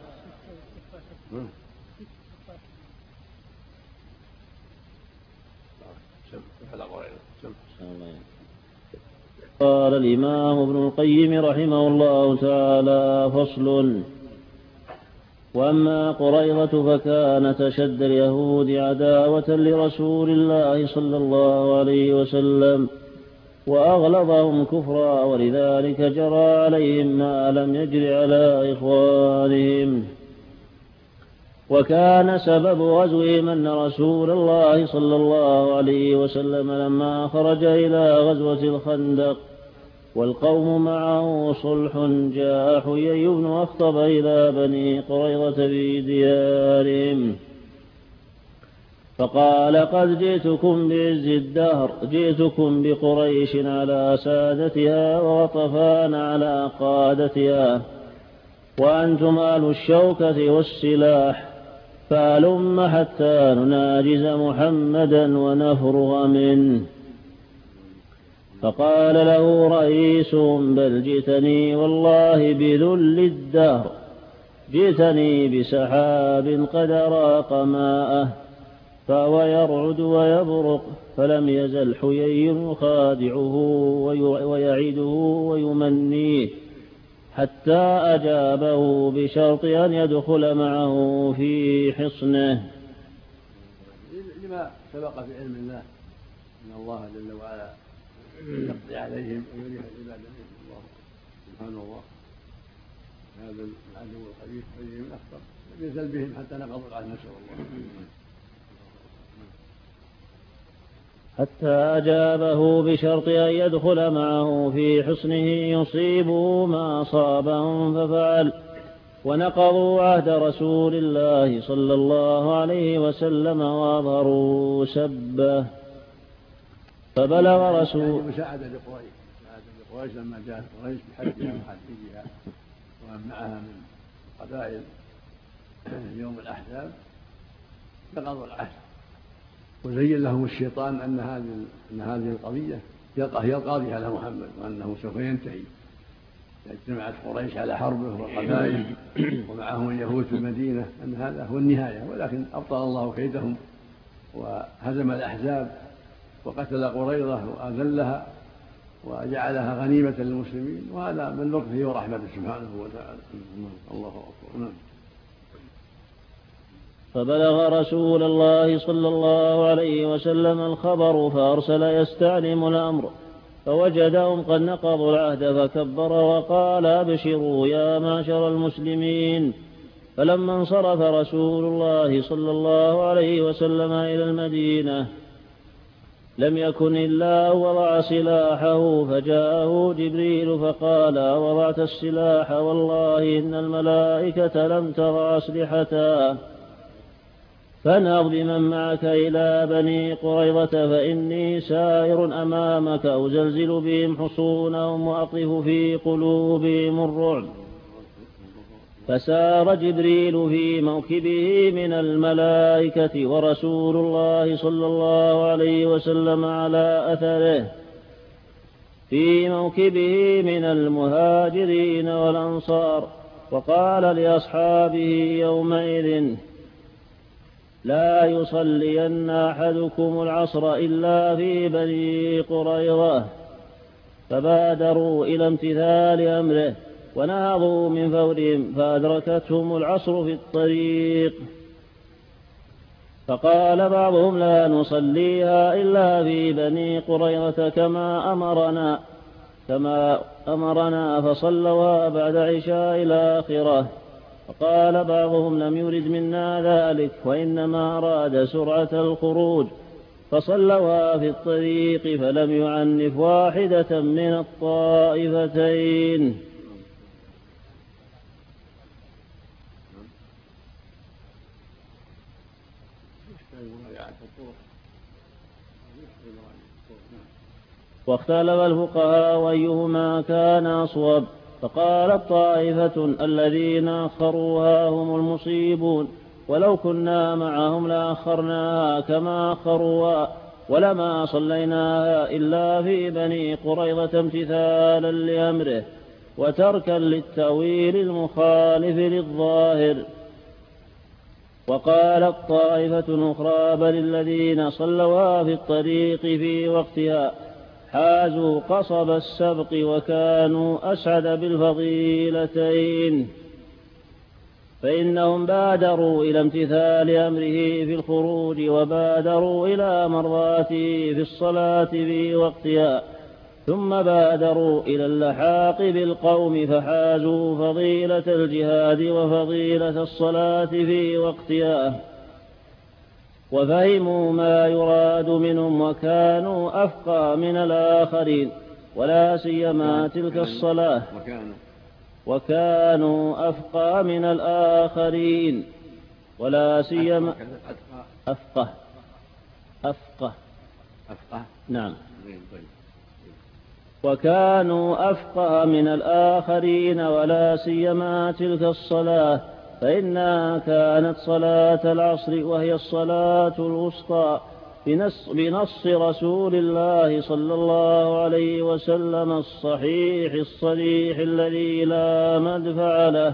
قال الإمام ابن القيم رحمه الله تعالى: فصل. وأما قريظة فكانت أشد اليهود عداوة لرسول الله صلى الله عليه وسلم وأغلظهم كفرا، ولذلك جرى عليهم ما لم يجر على إخوانهم. وكان سبب غزوهم أن رسول الله صلى الله عليه وسلم لما خرج إلى غزوة الخندق والقوم معه صلح، جاء حيي بن أخطب إلى بني قريظة في ديارهم فقال قد جئتكم بعز الدهر، جئتكم بقريش على سادتها وغطفان على قادتها، وأنتم أهل الشوكة والسلاح، فهلم حتى نناجز محمدا ونفرغ منه. فقال له رئيسهم: بل جئتني والله بذل الدهر، جئتني بسحاب قد أراق ماءه فهو يرعد ويبرق. فلم يزل حيي يخادعه ويعده ويمنيه حتى أجابه بشرط أن يدخل معه في حصنه. لما سبق في علم الله أن الله جل وعلا يقضي عليهم ويريح العباد بإذن الله سبحانه الله. هذا العدو الخبيث حيي بن أخطب لم يزل بهم حتى نقضوا العهد، نسأل الله. حتى أجابه بشرط أن يدخل معه في حصنه يصيبه ما أصابهم ففعل، ونقضوا عهد رسول الله صلى الله عليه وسلم وأظهروا سبه. فبلغ رسول يعني مساعدة لقريش، مساعدة لقريش لما جاءت قريش بحجها وحجها ومن معها من قبائل يوم الأحزاب نقضوا العهد، وزين لهم الشيطان أن هذه أن هذه القضية هي القاضي على محمد، وأنه سوف ينتهي. اجتمعت قريش على حربه والقبائل ومعهم اليهود في المدينة، أن هذا هو النهاية، ولكن أبطل الله كيدهم وهزم الأحزاب وقتل قريظة وأذلها وجعلها غنيمة للمسلمين، وهذا من لطفه ورحمته سبحانه وتعالى. الله أكبر. نعم. فبلغ رسول الله صلى الله عليه وسلم الخبر فأرسل يستعلم الأمر، فوجدهم قد نقضوا العهد فكبر وقال: أبشروا يا معشر المسلمين. فلما انصرف رسول الله صلى الله عليه وسلم إلى المدينة لم يكن إلا وضع سلاحه، فجاءه جبريل فقال: وضعت السلاح؟ والله إن الملائكة لم تضع أسلحتها، فانهض بمن معك إلى بني قريظة فإني سائر أمامك أزلزل بهم حصونهم وأقذف في قلوبهم الرعب. فسار جبريل في موكبه من الملائكة ورسول الله صلى الله عليه وسلم على أثره في موكبه من المهاجرين والأنصار، وقال لأصحابه يومئذ: لا يصلين أحدكم العصر إلا في بني قريظة. فبادروا إلى امتثال أمره ونهضوا من فورهم، فأدركتهم العصر في الطريق، فقال بعضهم: لا نصليها إلا في بني قريظة كما أمرنا كما أمرنا فصلوها بعد عشاء الآخرة. فقال بعضهم: لم يرد منا ذلك، وإنما أراد سرعة الخروج، فصلوها في الطريق، فلم يعنف واحدة من الطائفتين. واختلف الفقهاء أيهما كان أصوب، فقالت طائفة: الذين أخروها هم المصيبون، ولو كنا معهم لأخرناها كما أخروها، ولما صليناها إلا في بني قريظة امتثالا لأمره وتركا للتأويل المخالف للظاهر. وقالت طائفة أخرى: بل الذين صلوها في الطريق في وقتها حازوا قصب السبق وكانوا أسعد بالفضيلتين، فإنهم بادروا إلى امتثال أمره في الخروج، وبادروا إلى مرضاته في الصلاة في وقتها، ثم بادروا إلى اللحاق بالقوم فحازوا فضيلة الجهاد وفضيلة الصلاة في وقتها، وفهموا ما يراد منهم وكانوا أفقه من الآخرين، ولا سيما تلك الصلاة، وكانوا أفقه من الآخرين ولا سيما أفقه أفقه أفقه نعم وكانوا أفقه من الآخرين ولا سيما تلك الصلاة، فإنها كانت صلاة العصر، وهي الصلاة الوسطى بنص, بنص رسول الله صلى الله عليه وسلم الصحيح الصريح الذي لا مدفع له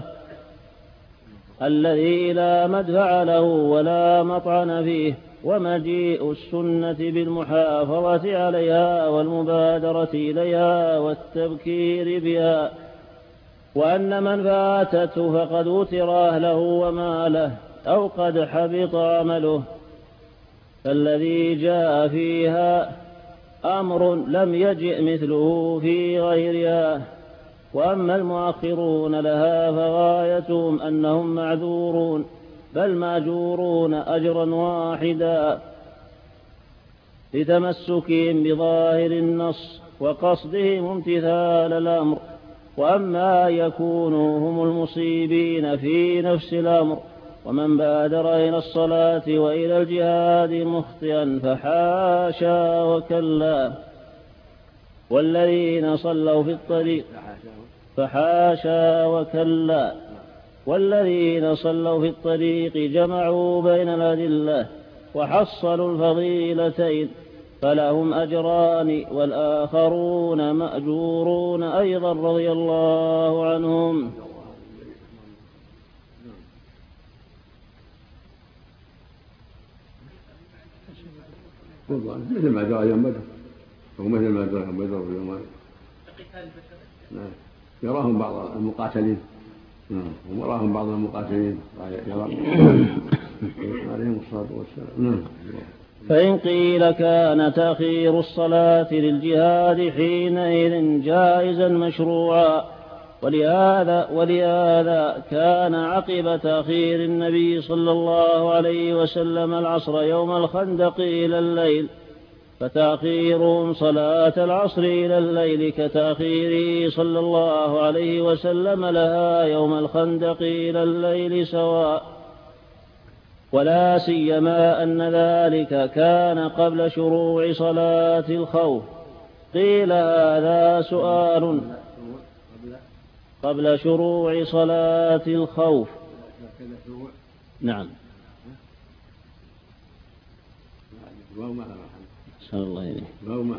الذي لا مدفع له ولا مطعن فيه، ومجيء السنة بالمحافظة عليها والمبادرة إليها والتبكير بها، وأن من فاتته فقد وتر أهله وماله أو قد حبط عمله، فالذي جاء فيها أمر لم يجئ مثله في غيرها. وأما المؤخرون لها فغايتهم أنهم معذورون بل ماجورون أجرا واحدا لتمسكهم بظاهر النص وقصدهم امتثال الأمر. وأما يكونوا هم المصيبين في نفس الأمر ومن بادر إلى الصلاة وإلى الجهاد مخطئا فحاشا وكلا، والذين صلوا في الطريق فحاشا وكلا والذين صلوا في الطريق جمعوا بين الأدلة وحصلوا الفضيلتين، فلهم أجران والآخرون مأجورون أيضا رضي الله عنهم. مثل ما جاء يوم بدر ومثل ما أدركهم بدر في يوم نعم يراهم بعض المقاتلين نعم وراهم بعض المقاتلين عليهم الصلاة والسلام نعم. فإن قيل كان تأخير الصلاة للجهاد حينئذ جائزا مشروعا، ولهذا, ولهذا كان عقب تأخير النبي صلى الله عليه وسلم العصر يوم الخندق إلى الليل، فتأخيرهم صلاة العصر إلى الليل كتأخيره صلى الله عليه وسلم لها يوم الخندق إلى الليل سواء، ولا سيما أن ذلك كان قبل شروع صلاة الخوف. قيل هذا سؤال قبل شروع صلاة الخوف. نعم. صلى الله عليه وسلم.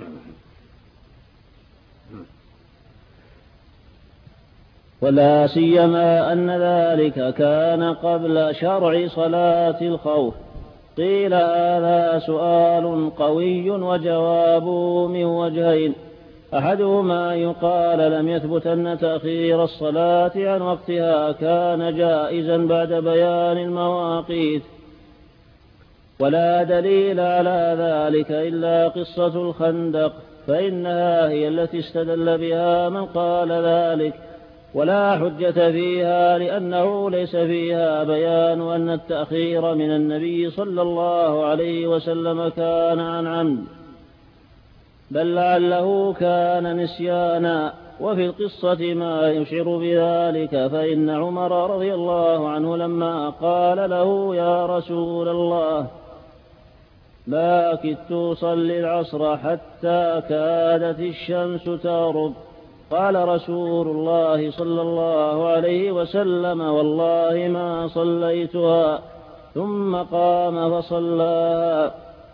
ولا سيما أن ذلك كان قبل شرع صلاة الخوف. قيل هذا سؤال قوي وجوابه من وجهين، أحدهما يقال لم يثبت أن تأخير الصلاة عن وقتها كان جائزا بعد بيان المواقيت، ولا دليل على ذلك إلا قصة الخندق، فإنها هي التي استدل بها من قال ذلك، ولا حجة فيها لأنه ليس فيها بيان أن التأخير من النبي صلى الله عليه وسلم كان عن عمد، بل لعله كان نسيانا. وفي القصة ما يشعر بذلك، فإن عمر رضي الله عنه لما قال له يا رسول الله ما كدت أصلي العصر حتى كادت الشمس تغرب، قال رسول الله صلى الله عليه وسلم والله ما صليتها، ثم قام فصلاها.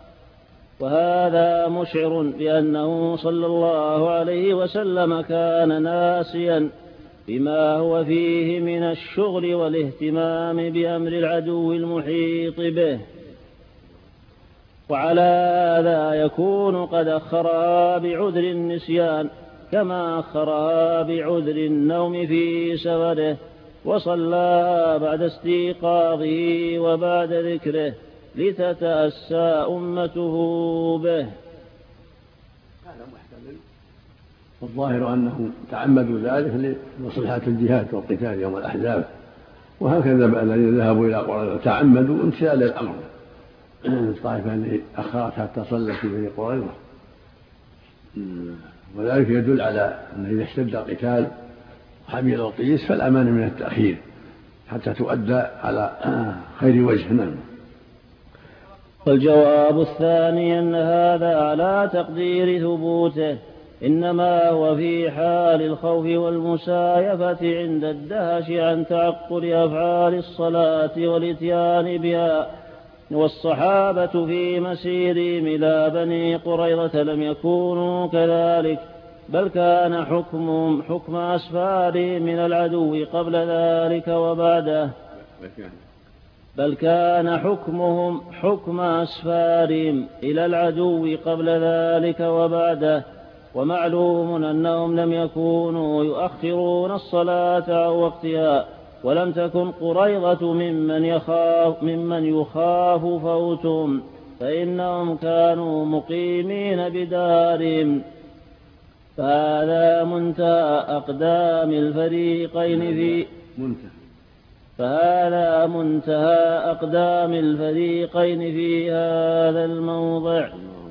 وهذا مشعر بأنه صلى الله عليه وسلم كان ناسيا بما هو فيه من الشغل والاهتمام بأمر العدو المحيط به، وعلى هذا يكون قد أخرها بعذر النسيان كما أخرها بعذر النوم في سفره، وصلاها بعد استيقاظه وبعد ذكره لتتأسى أمته به. هذا محتمل، والظاهر أنه تعمدوا ذلك لمصلحة الجهاد والقتال يوم الأحزاب، وهكذا الذين ذهبوا إلى قريظة تعمدوا امتثال الأمر. الطائفة التي أخرت حتى صلت في بني قريظة، وذلك يدل على أن إذا اشتد القتال وحمي الوطيس فالأمان من التأخير حتى تؤدى على خير وجه. نعم. والجواب الثاني أن هذا على تقدير ثبوته، إنما هو في حال الخوف والمسايفة عند الدهش عن تعقل أفعال الصلاة والإتيان بها. والصحابة في مسيرهم إلى بني قريظة لم يكونوا كذلك، بل كان حكمهم حكم أسفارهم من العدو قبل ذلك وبعده بل كان حكمهم حكم أسفارهم إلى العدو قبل ذلك وبعده ومعلوم أنهم لم يكونوا يؤخرون الصلاة عن وقتها، ولم تكن قريظة ممن يخاف, ممن يخاف فوتهم، فإنهم كانوا مقيمين بدارهم. فهذا منتهى أقدام الفريقين في فهذا منتهى أقدام الفريقين في هذا الموضع.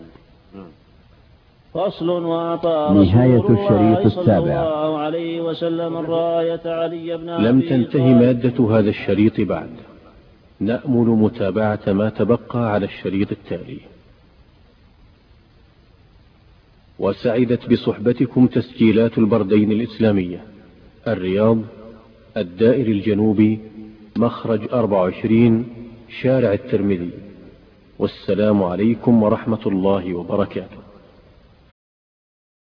فصل. وأعطى نهاية الشريط السابع السابع. صلى الله عليه وسلم الراية علي بن أبي لم تنتهي مادة هذا الشريط بعد، نأمل متابعة ما تبقى على الشريط التالي. وسعدت بصحبتكم تسجيلات البردين الإسلامية، الرياض، الدائر الجنوبي، مخرج أربعة وعشرين، شارع الترمذي. والسلام عليكم ورحمة الله وبركاته.